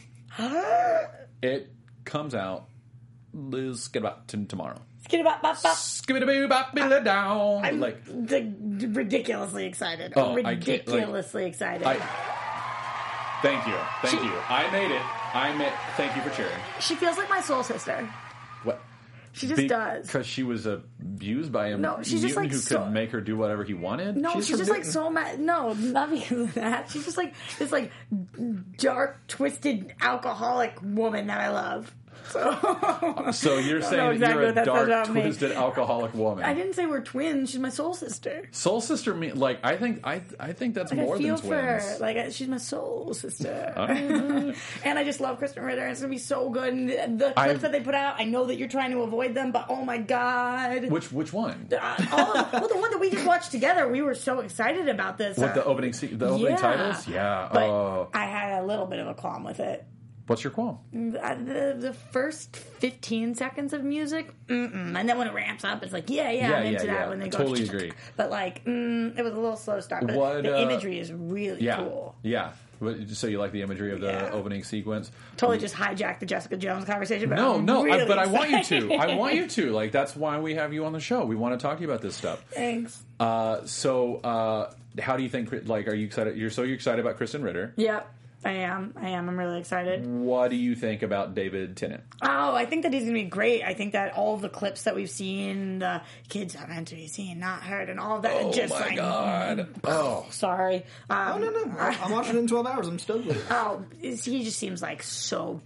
It comes out. Let's get about to tomorrow. Skitty bop bop bop. Skibidi bop bop down. I'm Like d- d- ridiculously excited. Oh, I can't, like- ridiculously excited. I. Thank you. Thank She- you. I made it. I made. Thank you for cheering. she feels like my soul sister. What? She just does. Because she was abused by a No, she's mutant just, like, who so- could make her do whatever he wanted. No, She's she's, from just like Newton. so mad. No, not because of that. She's just like this like dark, twisted, alcoholic woman that I love. So, so you're know saying exactly you're what a that says dark, about me. twisted, alcoholic woman. I didn't say we're twins. She's my soul sister. Soul sister, me like I think I I think that's Like, more I feel than for her. twins. Like I- she's my soul sister. Uh, And I just love Kristen Ritter. It's gonna be so good. And the, the clips I- that they put out, I know that you're trying to avoid them, but oh my god! which which one? Uh, all of, well, the one that we just watched together, we were so excited about this. What Uh, the opening se- the opening yeah. titles? Yeah. But Oh, I had a little bit of a qualm with it. what's your qualm? Uh, The, the first fifteen seconds of music, mm-mm. And then when it ramps up, it's like, yeah, yeah, Yeah, I'm into yeah, that yeah. when they go. Totally agree. But like, mm, it was a little slow start. But What, the uh, imagery is really Yeah, cool. yeah. What- So you like the imagery of the Yeah. opening sequence? Totally just hijacked the Jessica Jones conversation. But No, I'm no, I, really but I want you to. excited. I want you to. Like that's why we have you on the show. We want to talk to you about this stuff. Thanks. Uh, so, uh, how do you think? Like, are you excited? You're so you're excited about Kristen Ritter. Yep, I am. I am. I'm really excited. What do you think about David Tennant? Oh, I think that he's going to be great. I think that all the clips that we've seen, the kids are meant to be seen, not heard, and all of that. Oh just my like, god! Oh, Sorry. Um, Oh, no, no. I- I'm watching it in twelve hours. I'm stoked with it. Oh, is- he just seems like so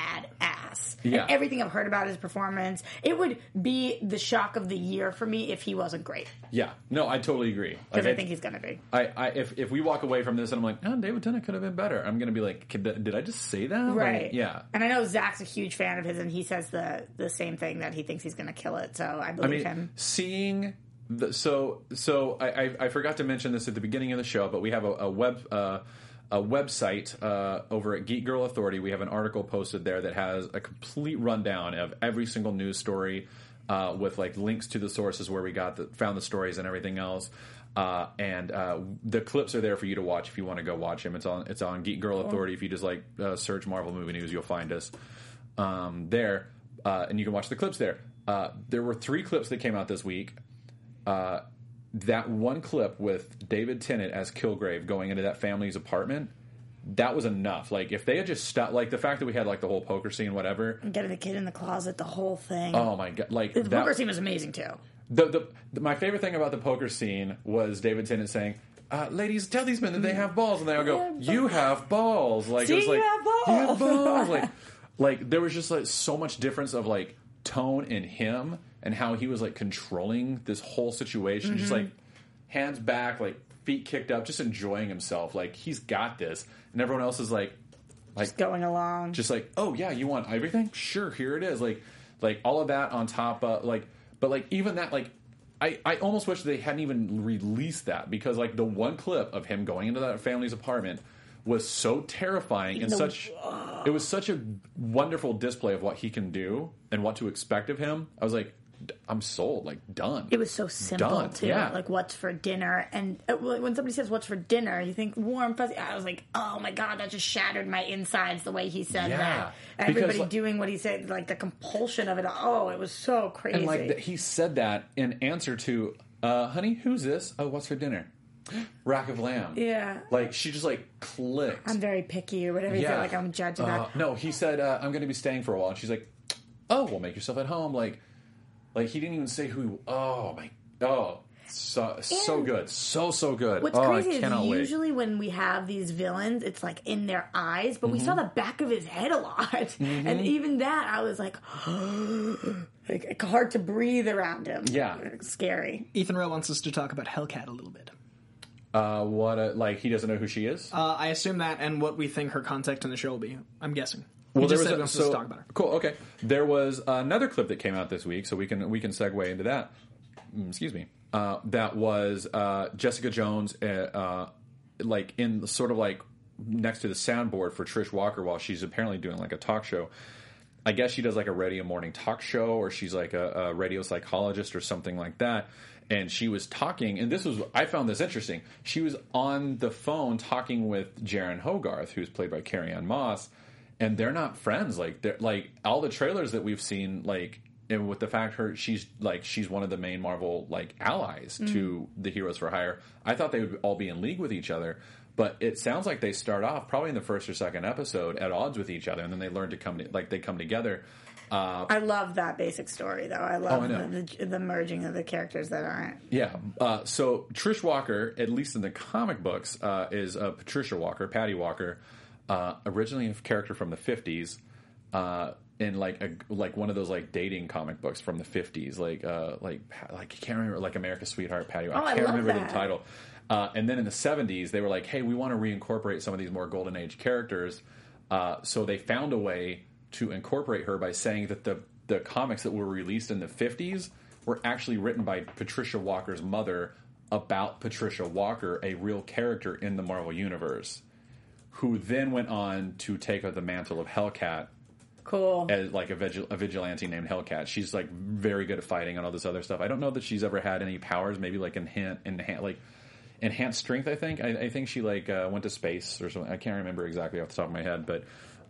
badass. Yeah. And everything I've heard about his performance, it would be the shock of the year for me if he wasn't great. yeah. No, I totally agree. Because Like, I think he's going to be. I, I, if if we walk away from this and I'm like, oh, David Tennant could have been better, I'm going to be like, did, did I just say that? Like, Right. yeah. And I know Zach's a huge fan of his, and he says the, the same thing, that he thinks he's going to kill it. So I I believe mean, him. seeing the, so so I, I I forgot to mention this at the beginning of the show, but we have a, a web uh, a website uh, over at Geek Girl Authority. We have an article posted there that has a complete rundown of every single news story uh, with like links to the sources where we got the, found the stories and everything else. Uh, and uh, the clips are there for you to watch if you want to go watch them. It's on it's on Geek Girl Authority. If you just like uh, search Marvel Movie News, you'll find us um, there, uh, and you can watch the clips there. Uh, there were three clips that came out this week. Uh, that one clip with David Tennant as Kilgrave going into that family's apartment, that was enough. Like if they had just stopped, like the fact that we had like the whole poker scene, whatever. Getting the kid in the closet, the whole thing. Oh my god! Like the that, poker scene was amazing, too. The, the, the my favorite thing about the poker scene was David Tennant saying, uh, "Ladies, tell these men that they have balls," and they all go, "You have balls." Like See, it was like, you have balls. "You have balls." Like, like there was just like so much difference of like tone in him and how he was like controlling this whole situation, Mm-hmm. just like hands back, like feet kicked up, just enjoying himself. Like he's got this, and everyone else is like, like Going along. just like, oh yeah, you want everything? Sure, here it is. Like, like all of that on top of like, but like even that, like, I, I almost wish they hadn't even released that because like the one clip of him going into that family's apartment was so terrifying and The- such. It was such a wonderful display of what he can do and what to expect of him. I was like, d- I'm sold. Like done. It was so simple, Done, too. yeah. Like, what's for dinner? And uh, when somebody says, what's for dinner, you think warm, fuzzy. I was like, oh my God, that just shattered my insides the way he said Yeah. that. Because, Everybody like- doing what he said, like the compulsion of it. Oh, it was so crazy. And like th- he said that in answer to, uh, honey, who's this? Oh, what's for dinner? Rack of lamb. Yeah. Like she just like clicked. I'm very picky or whatever he said, like I'm judging Uh, that. No, he said uh, I'm going to be staying for a while, and she's like, "Oh, well, make yourself at home." Like, like he didn't even say who. He, oh my, oh, so so And good, so so good. What's oh, crazy I is cannot wait. usually when we have these villains, it's like in their eyes, but we Mm-hmm. saw the back of his head a lot. And even that, I was like, like hard to breathe around him. Yeah. Scary. Ethan Rowe wants us to talk about Hellcat a little bit. Uh, what? A, like he doesn't know who she is. Uh, I assume that and what we think her contact in the show will be. I'm guessing. Well, he just there said was he a, wants us so to talk about her. cool. Okay, there was another clip that came out this week, so we can we can segue into that. Mm, excuse me. Uh, that was uh, Jessica Jones, uh, uh, like in sort of like next to the soundboard for Trish Walker while she's apparently doing like a talk show. I guess she does like a radio morning talk show, or she's like a, a radio psychologist or something like that. And she was talking, and this was, I found this interesting. She was on the phone talking with Jaren Hogarth, who's played by Carrie-Anne Moss, and they're not friends. Like, they're like all the trailers that we've seen, like, and with the fact her she's like she's one of the main Marvel like allies mm. to the Heroes for Hire. I thought they would all be in league with each other, but it sounds like they start off probably in the first or second episode at odds with each other, and then they learn to come to, like they come together. Uh, I love that basic story, though. I love oh, I know. the, the, the merging of the characters that aren't. Yeah. Uh, so Trish Walker, at least in the comic books, uh, is uh, Patricia Walker, Patty Walker, uh, originally a character from the fifties. Uh, in like a like one of those like dating comic books from the fifties, like uh, like like I can't remember, like America's Sweetheart, Patty. Oh, I I can't love remember that. the title. Uh, and then in the seventies, they were like, "Hey, we want to reincorporate some of these more golden age characters." Uh, so they found a way to incorporate her by saying that the the comics that were released in the fifties were actually written by Patricia Walker's mother about Patricia Walker, a real character in the Marvel Universe, who then went on to take up the mantle of Hellcat. Cool. As like a, vigil- a vigilante named Hellcat. She's like very good at fighting and all this other stuff. I don't know that she's ever had any powers. Maybe like enhan- enhan- like enhanced strength. I think. I, I think she like uh, went to space or something. I can't remember exactly off the top of my head, but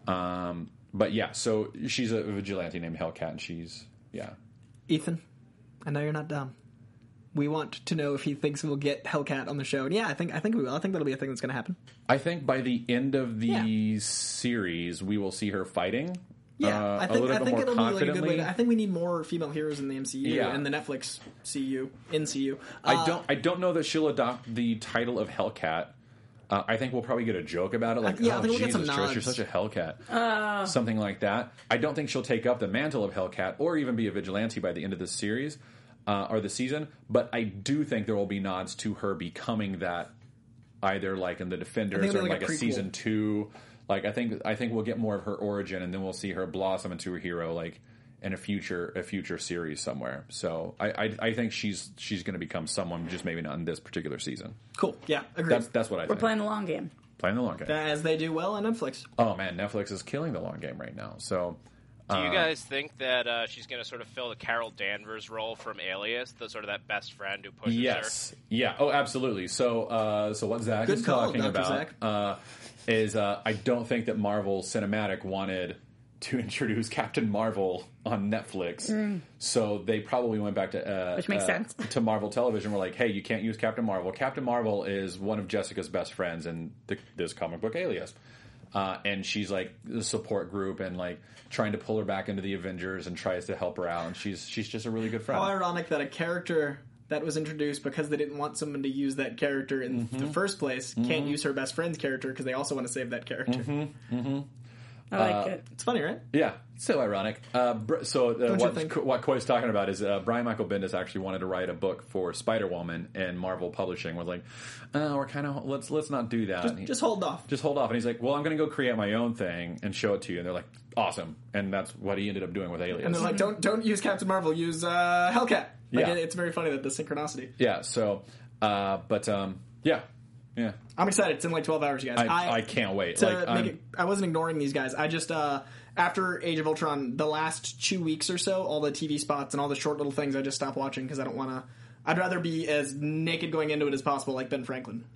um, but yeah. So she's a vigilante named Hellcat, and she's yeah. Ethan, I know you're not dumb. We want to know if he thinks we'll get Hellcat on the show. And yeah, I think I think we will. I think that'll be a thing that's going to happen. I think by the end of the Yeah. series, we will see her fighting. Yeah, uh, I a think little I bit think more it'll be like a good confidently. way. To, I think we need more female heroes in the M C U Yeah. and the Netflix C U in C U. I Uh, don't. I don't know that she'll adopt the title of Hellcat. Uh, I think we'll probably get a joke about it, like, yeah, I "Oh, think we'll get Jesus, some Trish, you're nods. such a Hellcat," something like that. I don't think she'll take up the mantle of Hellcat or even be a vigilante by the end of this series uh, or the season. But I do think there will be nods to her becoming that, either like in the Defenders it'll or be like, like a a prequel. season two. Like I think I think we'll get more of her origin, and then we'll see her blossom into a hero, like in a future a future series somewhere. So I I, I think she's she's going to become someone, just maybe not in this particular season. Cool. Yeah, agreed. That's that's what I We're think. playing the long game. Playing the long game. As they do well on Netflix. Oh man, Netflix is killing the long game right now. So Do you guys think that uh, she's going to sort of fill the Carol Danvers role from Alias, the sort of that best friend who pushes yes, her? yeah, oh absolutely. So uh, so what Zach Good is call, talking Doctor about Zach. uh, is uh, I don't think that Marvel Cinematic wanted to introduce Captain Marvel on Netflix, so they probably went back to uh, Which makes uh, sense. to Marvel Television. We're like, hey, you can't use Captain Marvel. Captain Marvel is one of Jessica's best friends in the, this comic book Alias. Uh, and she's like the support group and like trying to pull her back into the Avengers and tries to help her out. And she's she's just a really good friend. How ironic that a character that was introduced because they didn't want someone to use that character in Mm-hmm. the first place can't use her best friend's character because they also want to save that character. Mm-hmm. I like Uh, it. It's funny, right? Yeah, so ironic. Uh, br- so uh, you what, think? what Koi's talking about is uh, Brian Michael Bendis actually wanted to write a book for Spider-Woman, and Marvel Publishing was like, uh, "We're kind of let's let's not do that. Just, And he- just hold off. just hold off." And he's like, "Well, I'm going to go create my own thing and show it to you." And they're like, "Awesome!" And that's what he ended up doing with Alias. And they're like, don't don't use Captain Marvel, use uh, Hellcat. Like, Yeah. it, it's very funny that the synchronicity. yeah. So, uh, but um, yeah, yeah. I'm excited. It's in like twelve hours, you guys. I, I, can't wait. to Like, make I'm, it, I wasn't ignoring these guys. I just uh, after Age of Ultron, the last two weeks or so, all the T V spots and all the short little things, I just stopped watching because I don't want to. I'd rather be as naked going into it as possible, like Ben Franklin.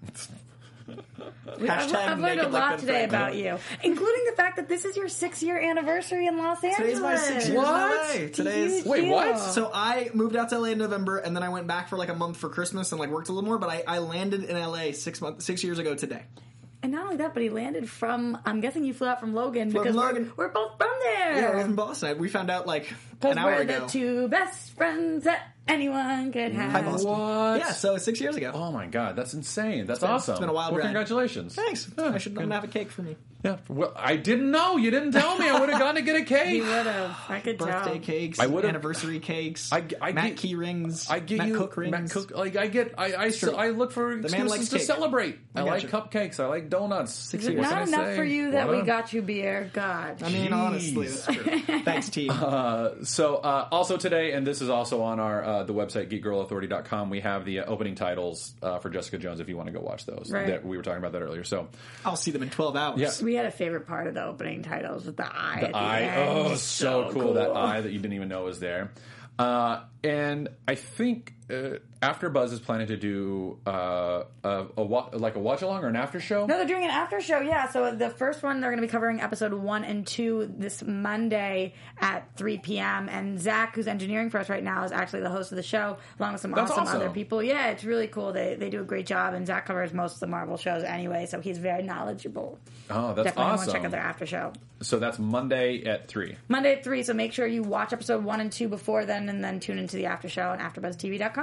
I've, Hashtag I've learned a naked like lot Ben today Franklin. about you, including the fact that this is your six-year anniversary in Los Angeles. Today's my six years What? in L A. Today's Huge Wait, deal. what? So I moved out to L A in November, and then I went back for like a month for Christmas and like worked a little more. But I, I landed in L A six months, six years ago today. And not only that, but he landed from, I'm guessing you flew out from Logan Flew because from we're, Logan. we're both from there. Yeah, we're from Boston. We found out like Because an hour we're ago. the two best friends that anyone could have. Hi, Boston. what? Yeah, so six years ago. Oh my god, that's insane. That's been- awesome. it's been a wild Well, ride. congratulations. Thanks. Yeah, I should good. have a cake for me. Yeah. Well, I didn't know. You didn't tell me. I would have gone to get a He cake. would have. I could Birthday tell. cakes, I would've- anniversary cakes, I- I Matt get- Key rings, I get Matt you Cook rings. Matt Cook. Like I get. I I, true. I look for man excuses likes to cake. celebrate. I, I like gotcha. cupcakes. I like donuts. Six Is it years. What not can I enough say? for you that What we up? got you beer? God. I mean, Jeez. honestly, that's true. Thanks, T. So uh, also today, and this is also on our uh, the website geek girl authority dot com. We have the uh, opening titles uh, for Jessica Jones. If you want to go watch those, Right. that we were talking about that earlier. So I'll see them in twelve hours. Yeah. We had a favorite part of the opening titles with the eye. at the eye, end. oh, so, cool. That eye that you didn't even know was there. Uh, and I think uh, AfterBuzz is planning to do uh, a, a wa- like a watch along or an after show. No, they're doing an after show, yeah. So the first one, they're going to be covering episode one and two this Monday at three p.m. And Zach, who's engineering for us right now, is actually the host of the show, along with some That's awesome, awesome. other people. Yeah, it's really cool. They they do a great job, and Zach covers most of the Marvel shows anyway, so he's very knowledgeable. Oh, that's Definitely want awesome. to check out their after show. So that's Monday at three. Monday at three, so make sure you watch episode one and two before then, and then tune into the after show on after buzz t v dot com.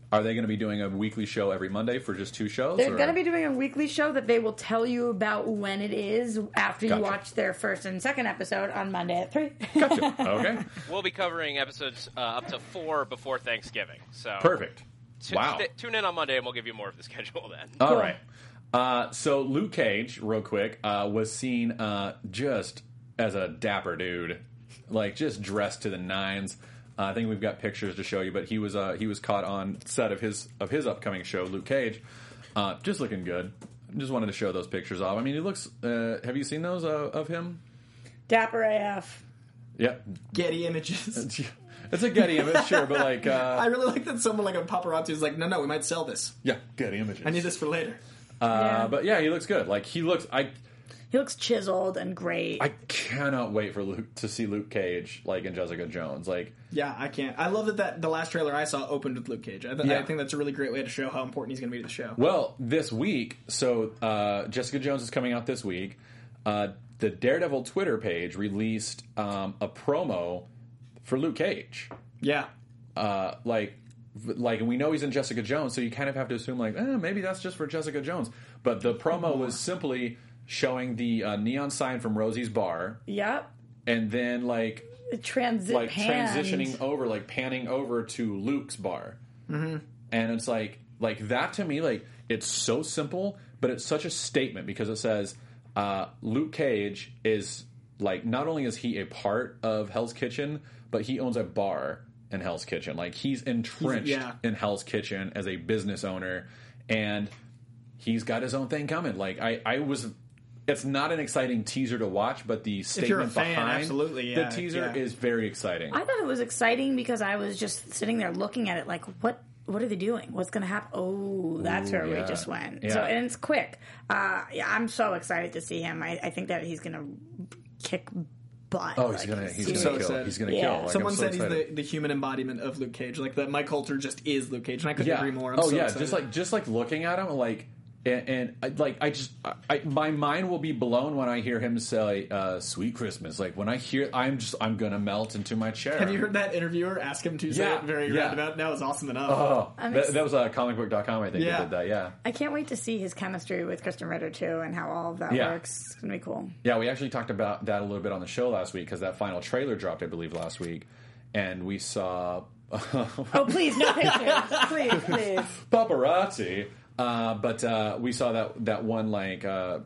Are they going to be doing a weekly show every Monday for just two shows? They're or? going to be doing a weekly show that they will tell you about when it is after Gotcha. you watch their first and second episode on Monday at three. Gotcha. Okay. We'll be covering episodes uh, up to four before Thanksgiving. So Perfect. t- Wow. t- tune in on Monday, and we'll give you more of the schedule then. All right. Uh, so Luke Cage, real quick, uh, was seen uh, just as a dapper dude, like just dressed to the nines. Uh, I think we've got pictures to show you, but he was uh, he was caught on set of his of his upcoming show, Luke Cage, uh, just looking good. Just wanted to show those pictures off. I mean, he looks. Uh, have you seen those uh, of him? Dapper A F. Yep. Getty Images. It's a Getty image, sure, but like, uh, I really like that someone like a paparazzi is like, no, no, we might sell this. yeah, Getty images. I need this for later. Uh, Yeah. But yeah, he looks good. Like he looks. I He looks chiseled and great. I cannot wait for Luke to see Luke Cage like in Jessica Jones. Like. Yeah, I can't. I love that, that the last trailer I saw opened with Luke Cage. I, th- Yeah. I think that's a really great way to show how important he's going to be to the show. Well, this week, so uh, Jessica Jones is coming out this week. Uh, the Daredevil Twitter page released um, a promo for Luke Cage. Yeah. Uh, like, like, and we know he's in Jessica Jones, so you kind of have to assume, like, eh, maybe that's just for Jessica Jones. But the promo was simply showing the uh, neon sign from Rosie's Bar, Yep. and then like, The transit like hand. transitioning over, like panning over to Luke's bar, mm-hmm. and it's like, like that to me, like it's so simple, but it's such a statement because it says uh, Luke Cage is like not only is he a part of Hell's Kitchen, but he owns a bar in Hell's Kitchen. Like he's entrenched He's- yeah. in Hell's Kitchen as a business owner, and he's got his own thing coming. Like I, I was. It's not an exciting teaser to watch, but the statement you're a fan, behind absolutely, yeah, the teaser yeah. is very exciting. I thought it was exciting because I was just sitting there looking at it like, what What are they doing? What's going to happen? Oh, that's Ooh, where yeah. we just went. Yeah. So, and it's quick. Uh, yeah, I'm so excited to see him. I, I think that he's going to kick butt. Oh, he's Like, gonna he's serious. gonna So kill. excited. He's gonna Yeah. kill. Like, Someone I'm so said he's excited. the, the human embodiment of Luke Cage. Like that Mike Coulter just is Luke Cage, and I couldn't yeah. agree more. I'm oh so yeah, excited. just like just like looking at him, like and, and I, like I just I, I, my mind will be blown when I hear him say uh, "Sweet Christmas." Like when I hear, I'm just I'm gonna melt into my chair. Have you heard that interviewer ask him to say Yeah, it very yeah. roundabout? That was awesome enough. Oh, I'm that, ex- that was uh, comic book dot com. I think Yeah. that did that. Yeah, I can't wait to see his chemistry with Kristen Ritter too, and how all of that Yeah. works. It's gonna be cool. yeah. We actually talked about that a little bit on the show last week because that final trailer dropped, I believe, last week, and we saw Oh, please, no pictures, please, please. paparazzi. Uh, but uh, we saw that that one like uh,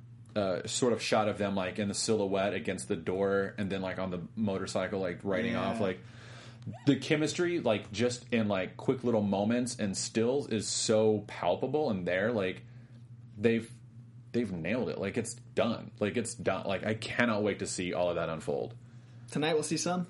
uh, sort of shot of them like in the silhouette against the door, and then like on the motorcycle, like riding Yeah. off. Like the chemistry, like just in like quick little moments and stills, is so palpable and there. Like they've they've nailed it. Like it's done. Like it's done. Like I cannot wait to see all of that unfold. Tonight we'll see some.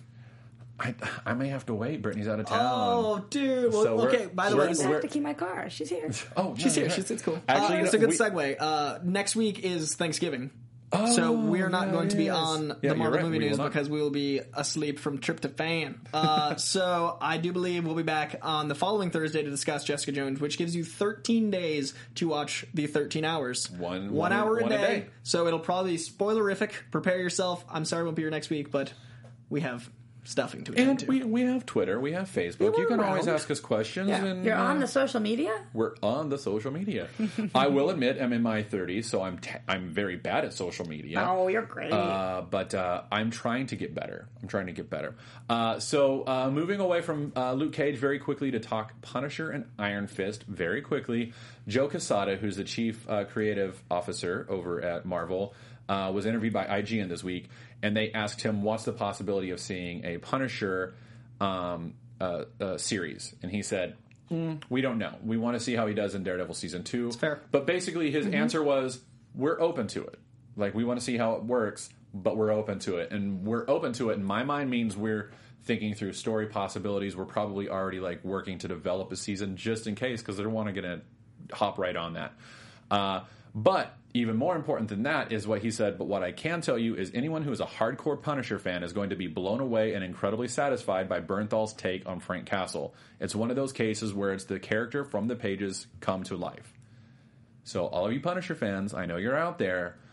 I I may have to wait. Brittany's out of town. Oh, dude. Well, So we're- okay, by the we're- way, I we're- have to keep my car. She's here. Oh, she's no, here. you're She's, right. it's cool. Actually, uh, you it's know, a good we- segue. Uh, next week is Thanksgiving. Oh, So we're not yeah, going to be it is. on Yeah, the you're Marvel right. Movie We will News not. because we will be asleep from tryptophan. Uh, so I do believe we'll be back on the following Thursday to discuss Jessica Jones, which gives you thirteen days to watch the thirteen hours. One- one one- hour a one a day. day. So it'll probably be spoilerific. Prepare yourself. I'm sorry it won't be here next week, but we have stuffing to attend And to. we we have Twitter, we have Facebook. Yeah, you we're can always around. ask us questions. Yeah. And, You're on uh, the social media? We're on the social media. I will admit, I'm in my thirties, so I'm t- I'm very bad at social media. Oh, you're great. Uh, but uh, I'm trying to get better. I'm trying to get better. Uh, so uh, moving away from uh, Luke Cage very quickly to talk Punisher and Iron Fist very quickly. Joe Quesada, who's the chief uh, creative officer over at Marvel, uh, was interviewed by I G N this week, and they asked him what's the possibility of seeing a Punisher um, uh, uh, series, and he said, mm, "We don't know. We want to see how he does in Daredevil season two." It's fair. But basically, his answer was, "We're open to it. Like we want to see how it works, but we're open to it." And we're open to it in my mind means we're thinking through story possibilities. We're probably already like working to develop a season just in case because they don't want to get a hop right on that. Uh, but even more important than that is what he said. But what I can tell you is anyone who is a hardcore Punisher fan is going to be blown away and incredibly satisfied by Bernthal's take on Frank Castle. It's one of those cases where it's the character from the pages come to life. So all of you Punisher fans, I know you're out there.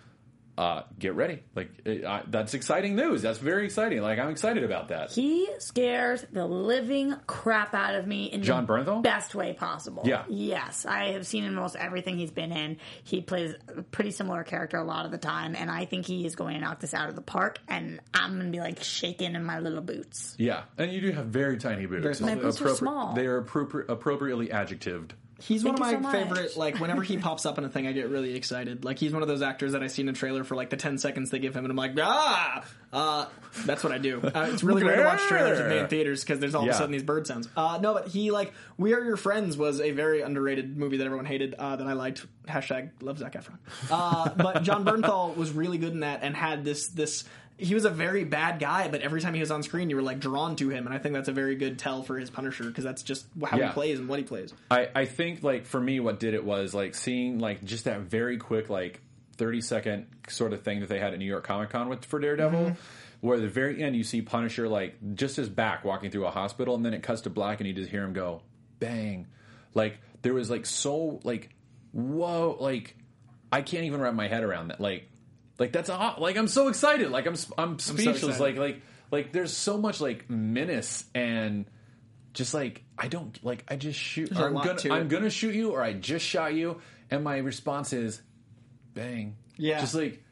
uh, get ready. Like it, I, that's exciting news. That's very exciting. Like I'm excited about that. He scares the living crap out of me in Jon the Bernthal? best way possible. Yeah. Yes, I have seen in almost everything he's been in. He plays a pretty similar character a lot of the time, and I think he is going to knock this out of the park. And I'm going to be like shaking in my little boots. Yeah, and you do have very tiny boots. small. My boots are small. They are appropri- appropriately adjectived. He's Thank one you of my so much. favorite, like, whenever he pops up in a thing, I get really excited. Like, he's one of those actors that I see in a trailer for, like, the ten seconds they give him, and I'm like, ah! Uh, that's what I do. Uh, it's really weird to watch trailers with me in theaters, because there's all Yeah. of a sudden these bird sounds. Uh, no, but he, like, We Are Your Friends was a very underrated movie that everyone hated, uh, that I liked. Hashtag love Zac Efron. Uh, but Jon Bernthal was really good in that, and had this, this, he was a very bad guy, but every time he was on screen, you were, like, drawn to him, and I think that's a very good tell for his Punisher, because that's just how Yeah. he plays and what he plays. I, I think like for me what did it was like seeing like just that very quick like thirty second sort of thing that they had at New York Comic Con with for Daredevil Mm-hmm. where at the very end you see Punisher like just his back walking through a hospital and then it cuts to black and you just hear him go bang. Like there was like so like whoa like I can't even wrap my head around that like like that's a, like I'm so excited like I'm I'm speechless excited. like like like there's so much like menace and just like I don't like I just shoot. There's a I'm lot gonna to I'm it. gonna shoot you, or I just shot you, and my response is, bang. Yeah. Just like,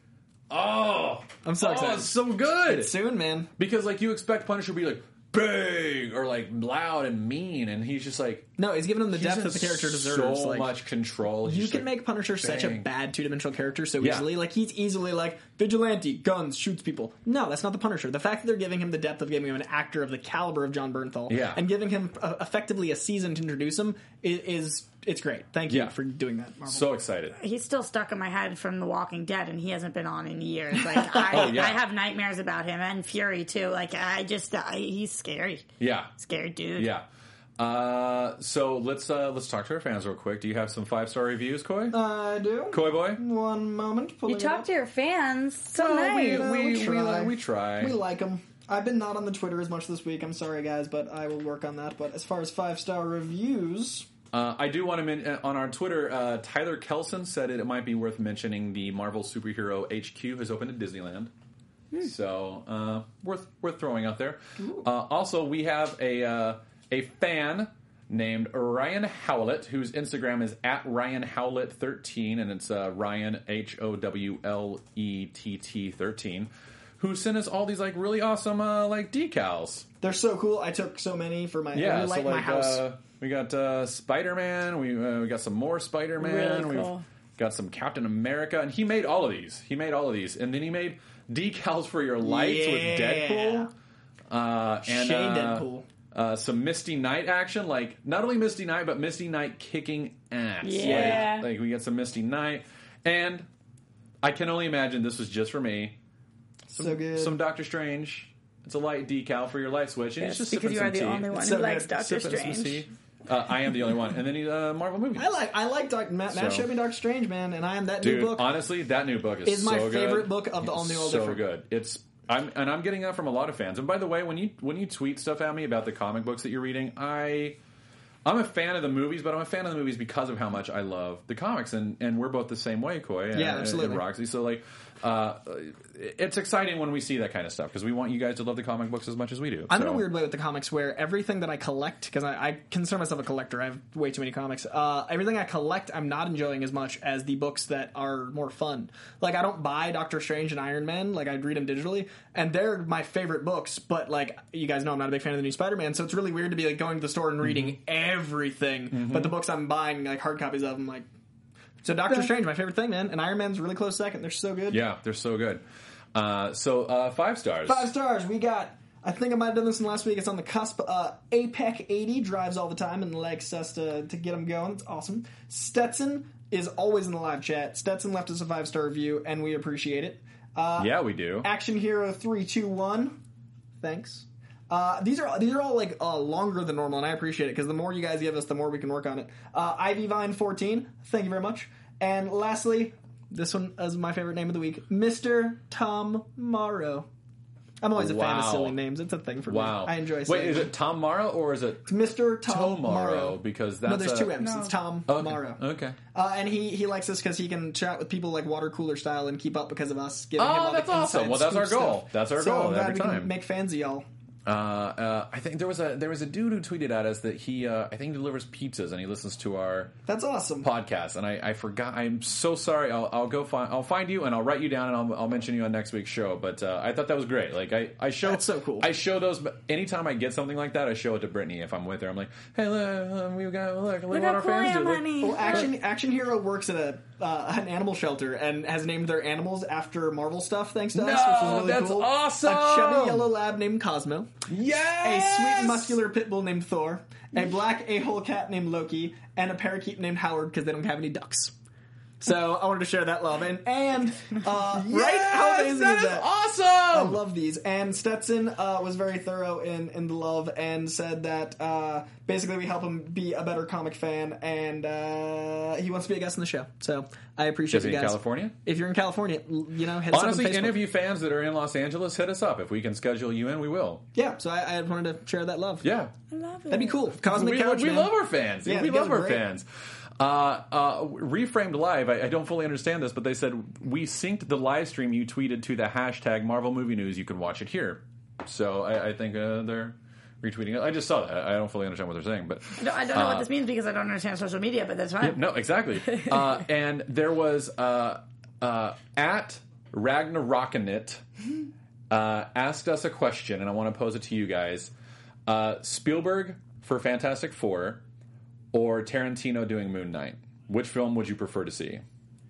oh, I'm so oh, excited. it's so good Soon, man. because like you expect Punisher to be like bang or like loud and mean, and he's just like No, he's giving him the he's depth in that the character deserves. So like, much control. He's you just can like, make Punisher such a bang. bad two-dimensional character so Yeah. easily. Like, he's easily like, vigilante, guns, shoots people. No, that's not the Punisher. The fact that they're giving him the depth of giving him an actor of the caliber of Jon Bernthal Yeah. and giving him uh, effectively a season to introduce him is, is it's great. Thank you Yeah. for doing that, Marvel. So excited. He's still stuck in my head from The Walking Dead, and he hasn't been on in years. Like I, Oh, yeah. I have nightmares about him and Fury too. Like I just, I, he's scary, Yeah, scary dude. yeah. Uh, so let's uh, let's talk to our fans real quick. Do you have some five star reviews, Coy? I do. Coy boy. One moment. You talk to your fans. So Well, we- nice. we- we try. we try. We like them. I've been not on the Twitter as much this week. I'm sorry, guys, but I will work on that. But as far as five-star reviews... Uh, I do want to men- uh, on our Twitter. Uh, Tyler Kelson said it, it might be worth mentioning the Marvel Superhero H Q has opened at Disneyland, so uh, worth worth throwing out there. Uh, also, we have a uh, a fan named Ryan Howlett whose Instagram is at Ryan Howlett thirteen, and it's uh, Ryan H O W L E T T thirteen, who sent us all these like really awesome uh, like decals. They're so cool. I took so many for my... I Yeah, really so like like my house. Uh, we got uh, Spider Man. We uh, we got some more Spider Man. Really cool. We've got some Captain America, and he made all of these. He made all of these, and then he made decals for your lights with Yeah. Deadpool. Uh, and Shea uh, Deadpool. Uh, some Misty Knight action, like not only Misty Knight, but Misty Knight kicking ass. Yeah. Like, like we got some Misty Knight, and I can only imagine this was just for me. So good. Some Doctor Strange. It's a light decal for your light switch, and Yes, it's just because sipping you some are the tea. only one so who likes good. Doctor Sipping some Strange. tea. Uh, I am the only one, and then he uh, Marvel movie. I like I like Doc, Matt, Matt So- showed me Doctor Strange, man, and I am that Dude, new book. honestly, that new book is, Is my so good. favorite book of the all new, all so different. good. It's I'm and I'm getting that from a lot of fans. And by the way, when you when you tweet stuff at me about the comic books that you're reading, I I'm a fan of the movies, but I'm a fan of the movies because of how much I love the comics, and, and we're both the same way, Coy. And, Yeah, absolutely. And Roxy. So like, uh, it's exciting when we see that kind of stuff because we want you guys to love the comic books as much as we do. I'm so. in a weird way with the comics where everything that I collect, because I, I consider myself a collector, I have way too many comics. Uh, everything I collect, I'm not enjoying as much as the books that are more fun. Like, I don't buy Doctor Strange and Iron Man, like, I'd read them digitally, and they're my favorite books, but, like, you guys know I'm not a big fan of the new Spider-Man, so it's really weird to be, like, going to the store and reading Mm-hmm. everything, but the books I'm buying, like, hard copies of them, like... So Doctor Strange, my favorite thing, man, and Iron Man's really close second. They're so good. Yeah, they're so good. Uh, so uh, five stars. Five stars. We got. I think I might have done this in last week. It's on the cusp. Uh, A P E C eighty drives all the time and likes us to to get them going. It's awesome. Stetson is always in the live chat. Stetson left us a five star review, and we appreciate it. Uh, Yeah, we do. Action Hero three two one. Thanks. Uh, these are these are all like uh, longer than normal, and I appreciate it because the more you guys give us, the more we can work on it. Uh, Ivy Vine fourteen. Thank you very much. And lastly, this one is my favorite name of the week, Mister Tom Morrow. I'm always a fan of Wow. silly names. It's a thing for Wow. me. I enjoy Wait, saying is them. it Tom Morrow or is it Mister Tom Tomorrow? Morrow? Because that's No, there's a- two M's. No. It's Tom Okay. Morrow. Okay. Uh, and he, he likes us because he can chat with people like water cooler style and keep up because of us giving Oh, him all that's the awesome. inside Well, that's our scoop goal. stuff. That's our so goal I'm glad every we time. can make fans of y'all. Uh, uh, I think there was a there was a dude who tweeted at us that he uh, I think delivers pizzas and he listens to our That's awesome. podcast, and I, I forgot. I'm so sorry. I'll, I'll go find. I'll find you, and I'll write you down, and I'll, I'll mention you on next week's show. But uh, I thought that was great. Like I, I show. That's so cool. I show those anytime I get something like that. I show it to Brittany if I'm with her. I'm like, hey, look, we've got look, look, Look what how our cool I fans do. am, Look- honey. Well, Action Action Hero works at a uh, an animal shelter and has named their animals after Marvel stuff. Thanks to us, No, which is really that's cool. awesome! A chubby yellow lab named Cosmo. Yes! A sweet muscular pit bull named Thor. A black a-hole cat named Loki, and a parakeet named Howard because they don't have any ducks. So I wanted to share that love, and and uh, right, how amazing that is is that? awesome! I love these. And Stetson uh, was very thorough in, in the love and said that uh, basically we help him be a better comic fan, and uh, he wants to be a guest on the show. So I appreciate Is he you in guys. California? If you're in California, l- you know, hit us Honestly, up on Facebook. any of you fans that are in Los Angeles, hit us up. If we can schedule you in, we will. Yeah, so I, I wanted to share that love. Yeah. I love it. That'd be cool. Cosmic we, Couch, we man. love our fans. Yeah, we you guys love are our great. fans. Uh, uh, Reframed Live, I, I don't fully understand this, but they said, we synced the live stream you tweeted to the hashtag Marvel Movie News. You can watch it here. So I, I think uh, they're retweeting it. I just saw that. I don't fully understand what they're saying. But I don't, I don't know Uh, what this means because I don't understand social media, but that's fine. no, exactly. uh, and there was uh, uh, at Ragnarokinit uh, asked us a question, and I want to pose it to you guys. Uh, Spielberg for Fantastic Four or Tarantino doing Moon Knight? Which film would you prefer to see?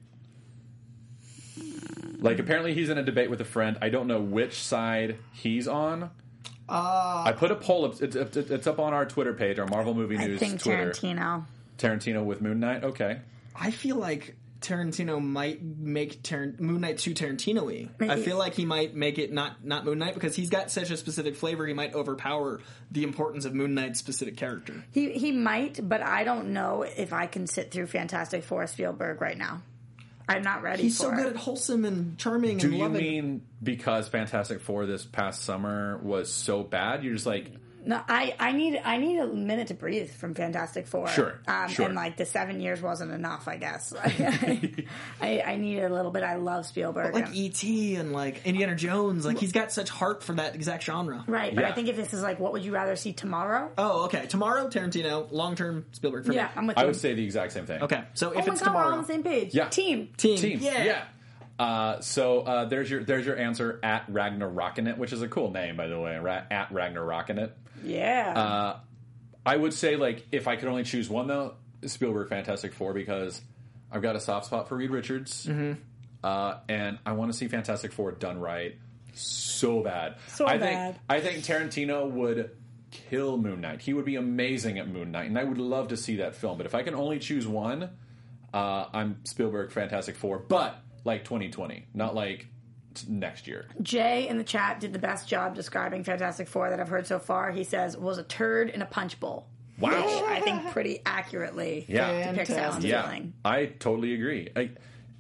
Like, apparently he's in a debate with a friend. I don't know which side he's on. Uh, I put a poll up. It's, it's, it's up on our Twitter page, our Marvel Movie I News think Twitter. Tarantino. Tarantino with Moon Knight? Okay. I feel like Tarantino might make Tar- Moon Knight too Tarantino-y. I Maybe. feel like he might make it not, not Moon Knight because he's got such a specific flavor, he might overpower the importance of Moon Knight's specific character. He he might, but I don't know if I can sit through Fantastic Four Spielberg right now. I'm not ready He's for so it. good at wholesome and charming Do and you loving. mean because Fantastic Four this past summer was so bad? You're just like, No, I, I need I need a minute to breathe from Fantastic Four. Sure, um, sure. And like the seven years wasn't enough, I guess. I, I, I need a little bit. I love Spielberg. like and- E T and like Indiana Jones, like he's got such heart for that exact genre. right, but Yeah. I think if this is like, what would you rather see tomorrow? Oh, okay. Tomorrow, Tarantino. Long term, Spielberg for Yeah, me. I'm with I you. would say the exact same thing. Okay, so Oh if my it's god, we're all tomorrow, on the same page. Yeah. Team. team, Team. yeah. Yeah. Uh, so uh, there's your there's your answer at Ragnarokinit, which is a cool name, by the way. Ra- at Ragnarokinit. Yeah. Uh, I would say, like, if I could only choose one, though, Spielberg Fantastic Four, because I've got a soft spot for Reed Richards, Mm-hmm. uh, and I want to see Fantastic Four done right so bad. So I bad. Think, I think Tarantino would kill Moon Knight. He would be amazing at Moon Knight, and I would love to see that film. But if I can only choose one, uh, I'm Spielberg Fantastic Four, but like twenty twenty, not like t- next year. Jay in the chat did the best job describing Fantastic Four that I've heard so far. He says, was a turd in a punch bowl. Wow. Which I think pretty accurately Yeah. depicts how I'm Yeah, feeling. I totally agree. I,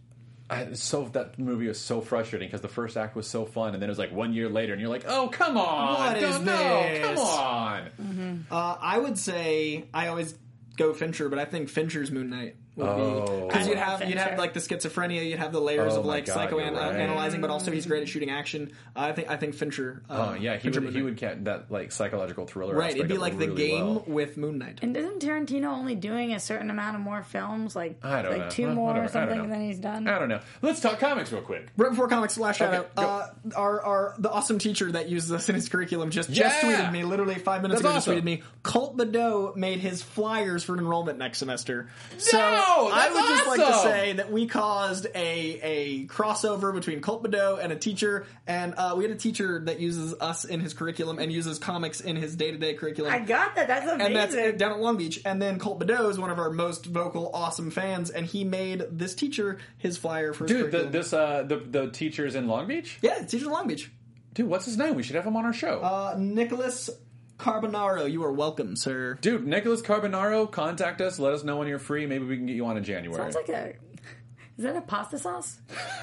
I, so that movie was so frustrating because the first act was so fun, and then it was like one year later, and you're like, "Oh, come on! What Don't is know, this?" come on!" Uh, I would say I always go Fincher, but I think Fincher's Moon Knight would Oh. be because you'd I love have you'd have Fincher. like the schizophrenia, you'd have the layers Oh of my like God, you're right. psychoanalyzing, but also he's great at shooting action. Uh, I think I think Fincher. Uh, Oh yeah, he Fincher would Moon he Knight. would get that like psychological thriller. Right, aspect it'd be of it like the really game well. with Moon Knight. And isn't Tarantino only doing a certain amount of more films? Like, I don't like know. two Well, more whatever. or I don't something know. than he's done? I don't know. Let's talk comics real quick. Right before comics, last shout Okay, out. go. Uh, our, our the awesome teacher that uses us in his curriculum just Yeah! just tweeted me literally five minutes That's ago. awesome. Just tweeted me. Colt Badeau made his flyers for enrollment next semester. So No, I that's would just like to awesome! say that we caused a a crossover between Colt Badeau and a teacher, and uh, we had a teacher that uses us in his curriculum and uses comics in his day to day curriculum. I got that. That's amazing. and that's down at Long Beach. And then Colt Badeau is one of our most vocal, awesome fans, and he made this teacher his flyer for his Dude, the, curriculum. this uh the the teachers in Long Beach. yeah, teacher's in Long Beach. Dude, what's his name? We should have him on our show. Uh, Nicholas Carbonaro, you are welcome, sir. Dude, Nicholas Carbonaro, contact us. Let us know when you're free. Maybe we can get you on in January. Sounds like a Is that a pasta sauce?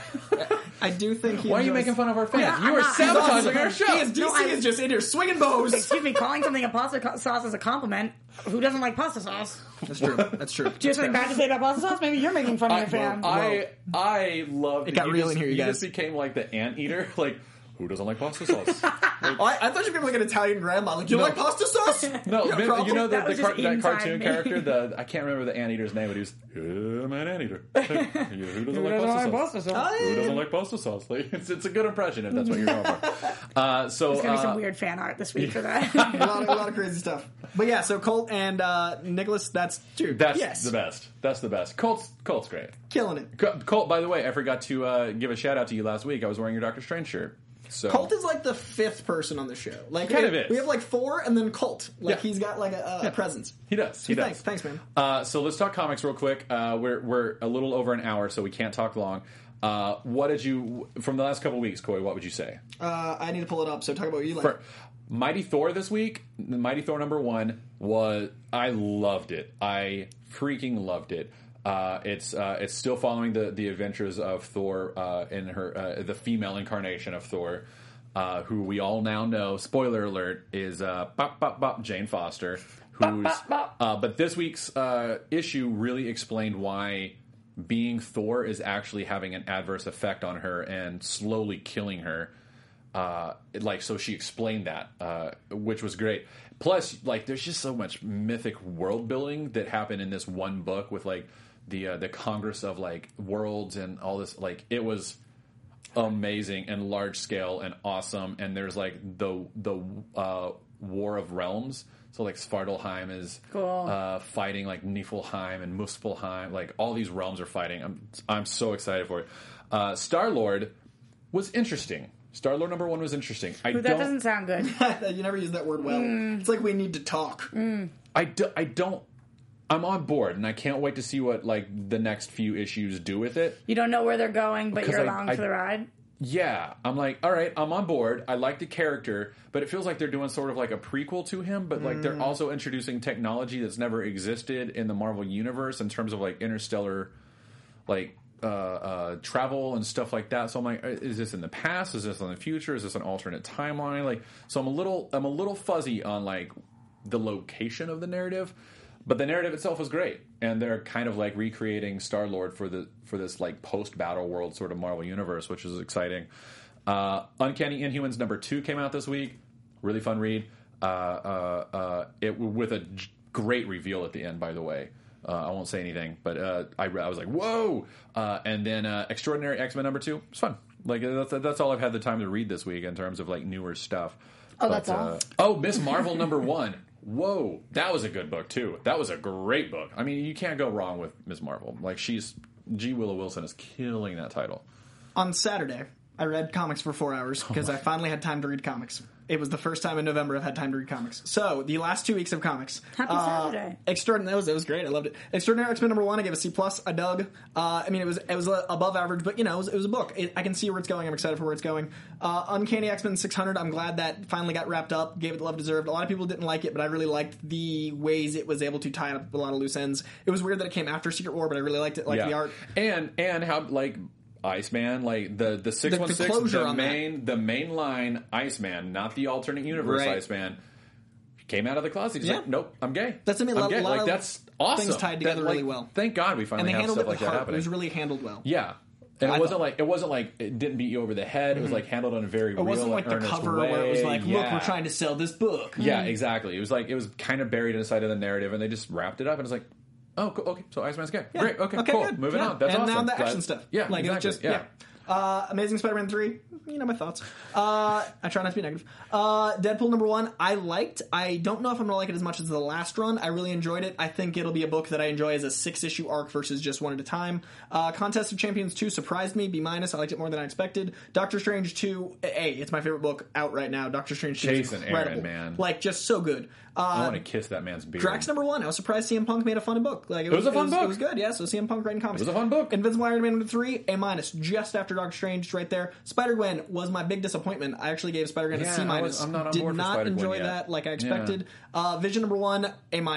I do think he Why are you enjoys- making fun of our fans? Yeah, you I'm are not- sabotaging He our is, show. D C No, I- is just in here swinging bows. Excuse me, calling something a pasta co- sauce is a compliment. Who doesn't like pasta sauce? That's true. That's true. Do you have something bad to say about pasta sauce? Maybe you're making fun of I, your fan. I I love. It got you real just, in here, you You guys. just became like the anteater. Like, who doesn't like pasta sauce? Oh, I, I thought you were gonna be like an Italian grandma. Like, you No. like pasta sauce? No, You got a Vin- problem? you know the, That the was car- just that inside cartoon me. character. The I can't remember the anteater's name, but he was "Yeah, I'm an anteater. Who doesn't like pasta sauce? Oh, Who yeah. doesn't like pasta sauce? Like, it's, it's a good impression if that's what you're going for. Uh, so There's gonna be uh, some weird fan art this week for that. a, lot of, a lot of crazy stuff. But yeah, so Colt and uh, Nicholas, that's dude. that's yes, the best. That's the best. Colt's Colt's great. killing it. Co- Colt, by the way, I forgot to uh, give a shout out to you last week. I was wearing your Doctor Strange shirt. So Colt is like the fifth person on the show. Like, kind we, of is. we have like four, and then Colt. Like Yeah. he's got like a, a, a presence. He does. He So does. thanks, thanks, man. Uh, so let's talk comics real quick. Uh, we're we're a little over an hour, so we can't talk long. Uh, what did you from the last couple weeks, Coy? What would you say? Uh, I need to pull it up. So talk about what you like. For Mighty Thor this week, Mighty Thor number one was I loved it. I freaking loved it. Uh, it's uh, it's still following the the adventures of Thor uh, in her uh, the female incarnation of Thor, uh, who we all now know. Spoiler alert is uh, bop, bop, bop, Jane Foster, who's uh, but this week's uh, issue really explained why being Thor is actually having an adverse effect on her and slowly killing her. Uh, like so, she explained that, uh, which was great. Plus, like, there's just so much mythic world building that happened in this one book with like the uh, the Congress of like worlds and all this. Like, it was amazing and large scale and awesome. And there's like the the uh, War of Realms. So like Svartalheim is Cool. uh, fighting like Niflheim and Muspelheim. Like all these realms are fighting. I'm I'm so excited for it. Uh, Star Lord was interesting. Star Lord number one was interesting. I That don't. doesn't sound good. You never use that word well. It's like we need to talk. I, do, I don't. I'm on board, and I can't wait to see what like the next few issues do with it. You don't know where they're going, but 'Cause you're I- along I- for the ride. Yeah, I'm like, all right, I'm on board. I like the character, but it feels like they're doing sort of like a prequel to him, but like they're also introducing technology that's never existed in the Marvel universe in terms of like interstellar, like uh, uh, travel and stuff like that. So I'm like, is this in the past? Is this in the future? Is this an alternate timeline? Like, so I'm a little, I'm a little fuzzy on like the location of the narrative. But the narrative itself is great, and they're kind of like recreating Star Lord for the for this like post battle world sort of Marvel universe, which is exciting. Uh, Uncanny Inhumans number two came out this week, really fun read. Uh, uh, uh, it with a j- great reveal at the end, by the way. Uh, I won't say anything, but uh, I, I was like, whoa! Uh, and then uh, Extraordinary X-Men number two, it's fun. Like that's that's all I've had the time to read this week in terms of like newer stuff. Oh, But, that's all? uh, oh, Miss Marvel number one. Whoa, that was a good book too. That was a great book. I mean, you can't go wrong with Miss Marvel. Like she's G. Willow Wilson is killing that title. On Saturday, I read comics for four hours because I finally had time to read comics. It was the first time in November I've had time to read comics. So the last two weeks of comics. Happy uh, Saturday. Extraordinary. That was, that was great. I loved it. Extraordinary X-Men number one. I gave a C plus. I dug. Uh, I mean, it was it was above average, but you know, it was, it was a book. It, I can see where it's going. I'm excited for where it's going. Uh, Uncanny X-Men six hundred. I'm glad that finally got wrapped up. Gave it the love it deserved. A lot of people didn't like it, but I really liked the ways it was able to tie up a lot of loose ends. It was weird that it came after Secret War, but I really liked it. Like the art. and and how like Iceman, like the the six one six, closure the on that. main the main line Iceman, not the alternate universe Right. Iceman, came out of the closet. He's Yeah. like, nope, I'm gay. That's, I mean, a I'm lot- gay. lot Like of that's awesome. things tied together That, like, really well. Thank God we And finally they have handled stuff it like with that heart. It happening. was really handled well. Yeah. And I it wasn't thought. like it wasn't like it didn't beat you over the head. It was like handled in a very It real wasn't like and the earnest cover way. where it was like, look, Yeah. we're trying to sell this book. Yeah, exactly. It was like it was kind of buried inside of the narrative, and they just wrapped it up, and it's like, oh, cool, okay, so Iceman's gay. Yeah. Great, okay, cool. good. Moving Yeah. on. That's and awesome. now the action Glad- stuff. Yeah, like exactly. it was just yeah. yeah. Uh, Amazing Spider-Man three, you know my thoughts. Uh, I try not to be negative. Uh, Deadpool number one, I liked. I don't know if I'm gonna like it as much as the last run. I really enjoyed it. I think it'll be a book that I enjoy as a six issue arc versus just one at a time. Uh, Contest of Champions two surprised me. B minus. I liked it more than I expected. Doctor Strange two, A. It's my favorite book out right now. Doctor Strange two is Jason Aaron, incredible. man. Like just so good. I Uh, want to kiss that man's beard. Drax number one. I was surprised C M Punk made a fun book. Like it, was a fun it book. It was good. Yeah. So C M Punk writing comics. It was a fun book. Invincible Iron Man number three. A minus. Just after Doctor Strange, right there. Spider Gwen was my big disappointment. I actually gave Spider Gwen Yeah, a C I minus. was- I'm not on Did board for not Spider-Gwen enjoy yet. that like I expected. Uh, Vision number one. A minus.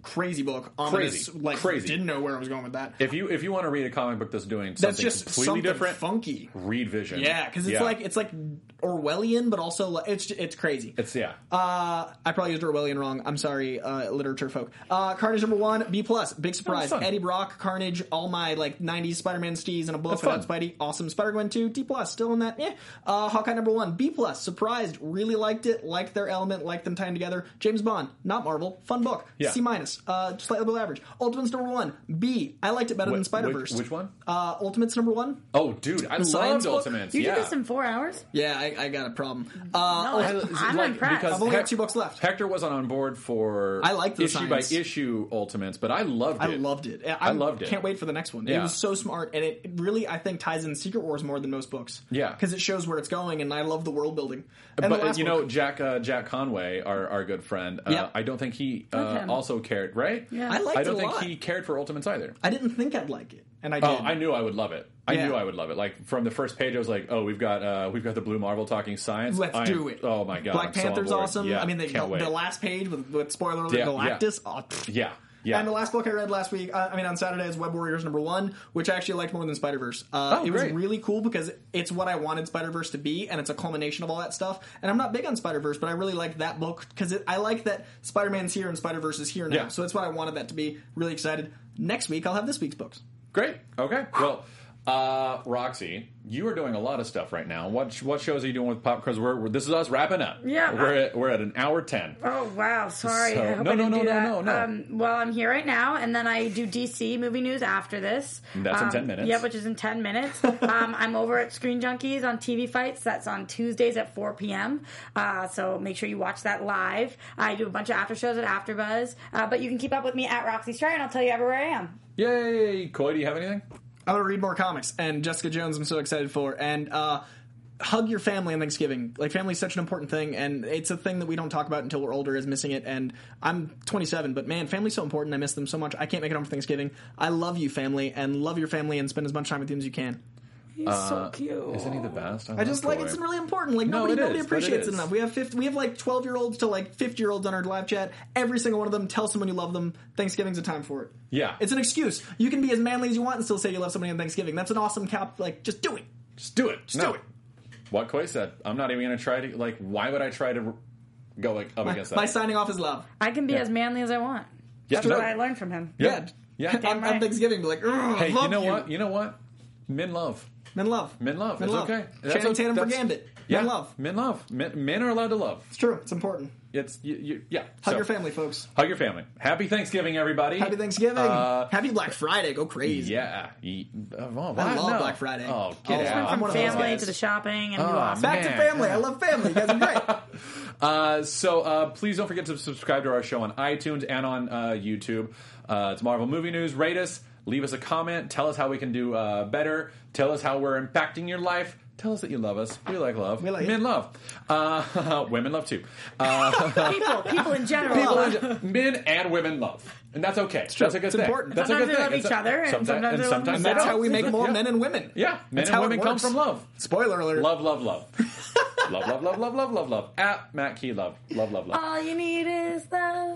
crazy book. Ominous, Crazy. like Crazy. didn't know where I was going with that. If you if you want to read a comic book that's doing That's something just completely something different, funky. read Vision. Yeah, because it's Yeah. like it's like Orwellian, but also like, it's it's crazy. It's yeah. Uh, I probably used Orwellian wrong. I'm sorry, uh, literature folk. Uh, Carnage number one, B plus, big surprise. fun. Eddie Brock, Carnage, all my like nineties Spider-Man stees in a book That's without fun. Spidey. Awesome. Spider-Gwen two, D plus, still in that. Yeah. Uh, Hawkeye number one, B plus, surprised, really liked it, liked their element, liked them tying together. James Bond, not Marvel, fun book. Yeah. C minus, uh, slightly below average. Ultimates number one, B. I liked it better Wh- than Spider Verse. which- which one? Uh, Ultimates number one. Oh, dude, I loved science book? Ultimates. You yeah. did this in four hours? Yeah, I, I got a problem. Uh, No, I- I'm like, impressed. because I've only got Hec- two books left. Hector wasn't on board for I liked the issue science. by issue Ultimates, but I loved it. I loved it. I, I loved it. Can't wait for the next one. It Yeah. was so smart, and it really, I think, ties in Secret Wars more than most books. Yeah. because it shows where it's going, and I love the world building. And the But last you know, book- Jack uh, Jack Conway, our our good friend, uh, Yeah. I don't think he uh, Love him. also cared. Right? Yeah. I liked I don't it a think lot. he cared for Ultimates either. I didn't think I'd like it, and I did. Oh, I knew I would love it. I Yeah. knew I would love it. Like from the first page, I was like, "Oh, we've got uh, we've got the Blue Marvel talking science. Let's I am- do it. Oh my god, Black I'm so on Panther's board. awesome. Yeah, I mean, the, can't the, wait. the last page with, with spoiler alert, Yeah, Galactus. Oh, pfft. yeah, yeah. And the last book I read last week, uh, I mean, on Saturday, is Web Warriors number one, which I actually liked more than Spider Verse. Uh, Oh, it was great. really cool because it's what I wanted Spider Verse to be, and it's a culmination of all that stuff. And I'm not big on Spider Verse, but I really liked that book because I like that Spider Man's here and Spider Verse is here now. Yeah. So it's what I wanted that to be. Really excited. Next week, I'll have this week's books. Great. Okay. Well, uh, Roxy, you are doing a lot of stuff right now. What what shows are you doing with Pop? Because we're, we're this is us wrapping up. Yeah. We're at, we're at an hour ten. Oh wow, sorry. So- I hope no, I no, didn't no, do no, that. no, no. Um, well, I'm here right now, and then I do D C movie news after this. That's in Um, ten minutes. Yeah, which is in ten minutes. um, I'm over at Screen Junkies on T V Fights. That's on Tuesdays at four p.m. Uh, so make sure you watch that live. I do a bunch of after shows at AfterBuzz, uh, but you can keep up with me at Roxy Strider, and I'll tell you everywhere I am. Yay! Coy, do you have anything? I want to read more comics, and Jessica Jones I'm so excited for. And uh, hug your family on Thanksgiving. Like, family's such an important thing, and it's a thing that we don't talk about until we're older, is missing it. And I'm twenty-seven, but man, family's so important. I miss them so much. I can't make it home for Thanksgiving. I love you, family, and love your family, and spend as much time with them as you can. He's so cute. Isn't he the best? I just like it's really important. Like No, nobody, it nobody is, but it appreciates it is. enough. We have fifty, we have like twelve year olds to like fifty year olds on our live chat. Every single one of them tell someone you love them. Thanksgiving's a time for it. Yeah. It's an excuse. You can be as manly as you want and still say you love somebody on Thanksgiving. That's an awesome cap. Like, just do it. Just do it. Just no. do it. What Coy said. I'm not even going to try to, like, why would I try to go, like, up By, against by that? signing off his love. I can be Yeah. as manly as I want. Yeah, That's no. what I learned from him. Yeah. Yeah. on, on right. Thanksgiving, be like, "Ugh, Hey, love you know what? You know what? Men love. Men love. Men love. Men it's love. okay. That's Channing okay. Tatum for That's- Gambit. Yeah. Men love. Men love. Men, men are allowed to love. It's true. It's important. It's, you, you, yeah. Hug So, your family, folks. Hug your family. Happy Thanksgiving, everybody. Happy Thanksgiving. Uh, Happy Black Friday. Go crazy. Yeah. Ye- uh, well, I why? love No. Black Friday. Oh, get Oh, out. I'm one of those Family guys. to the shopping and do Oh, awesome. Back to Man. family. I love family. You guys are great. Uh, so uh, please don't forget to subscribe to our show on iTunes and on uh, YouTube. Uh, it's Marvel Movie News. Rate us. Leave us a comment. Tell us how we can do uh, better. Tell us how we're impacting your life. Tell us that you love us. We like love. We like Men it. love. Uh, women love too. Uh, people, people in general. people love. in, men and women love. And that's okay. true. That's a good It's thing. important. That's Sometimes a good they thing. love It's each a- other, and sometimes, sometimes they love sometimes And they that's don't. how we make more Yeah. men and women. Yeah, men That's and how it women come works. from love. Spoiler alert. Love, love, love. love, love, love, love, love, love, love. At Matt Key, love. Love, love, love. All you need is love.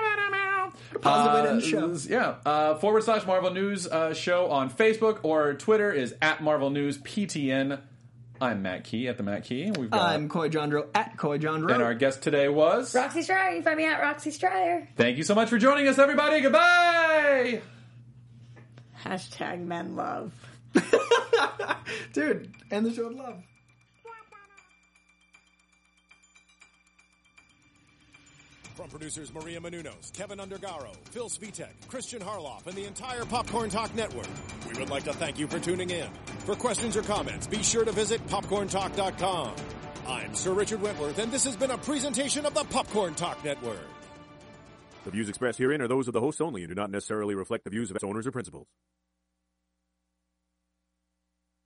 Positive way to Uh, end the show. Yeah. Uh, forward slash Marvel News uh, show on Facebook or Twitter is at Marvel News P T N. I'm Matt Key at the Matt Key. We've got I'm Coy Jandro at Coy Jandro. and our guest today was. Roxy Strider. You can find me at Roxy Strider. Thank you so much for joining us, everybody. Goodbye. Hashtag men love. Dude, end the show with love. From producers Maria Menounos, Kevin Undergaro, Phil Svitek, Christian Harloff, and the entire Popcorn Talk Network, we would like to thank you for tuning in. For questions or comments, be sure to visit popcorn talk dot com. I'm Sir Richard Wentworth, and this has been a presentation of the Popcorn Talk Network. The views expressed herein are those of the hosts only and do not necessarily reflect the views of its owners or principals.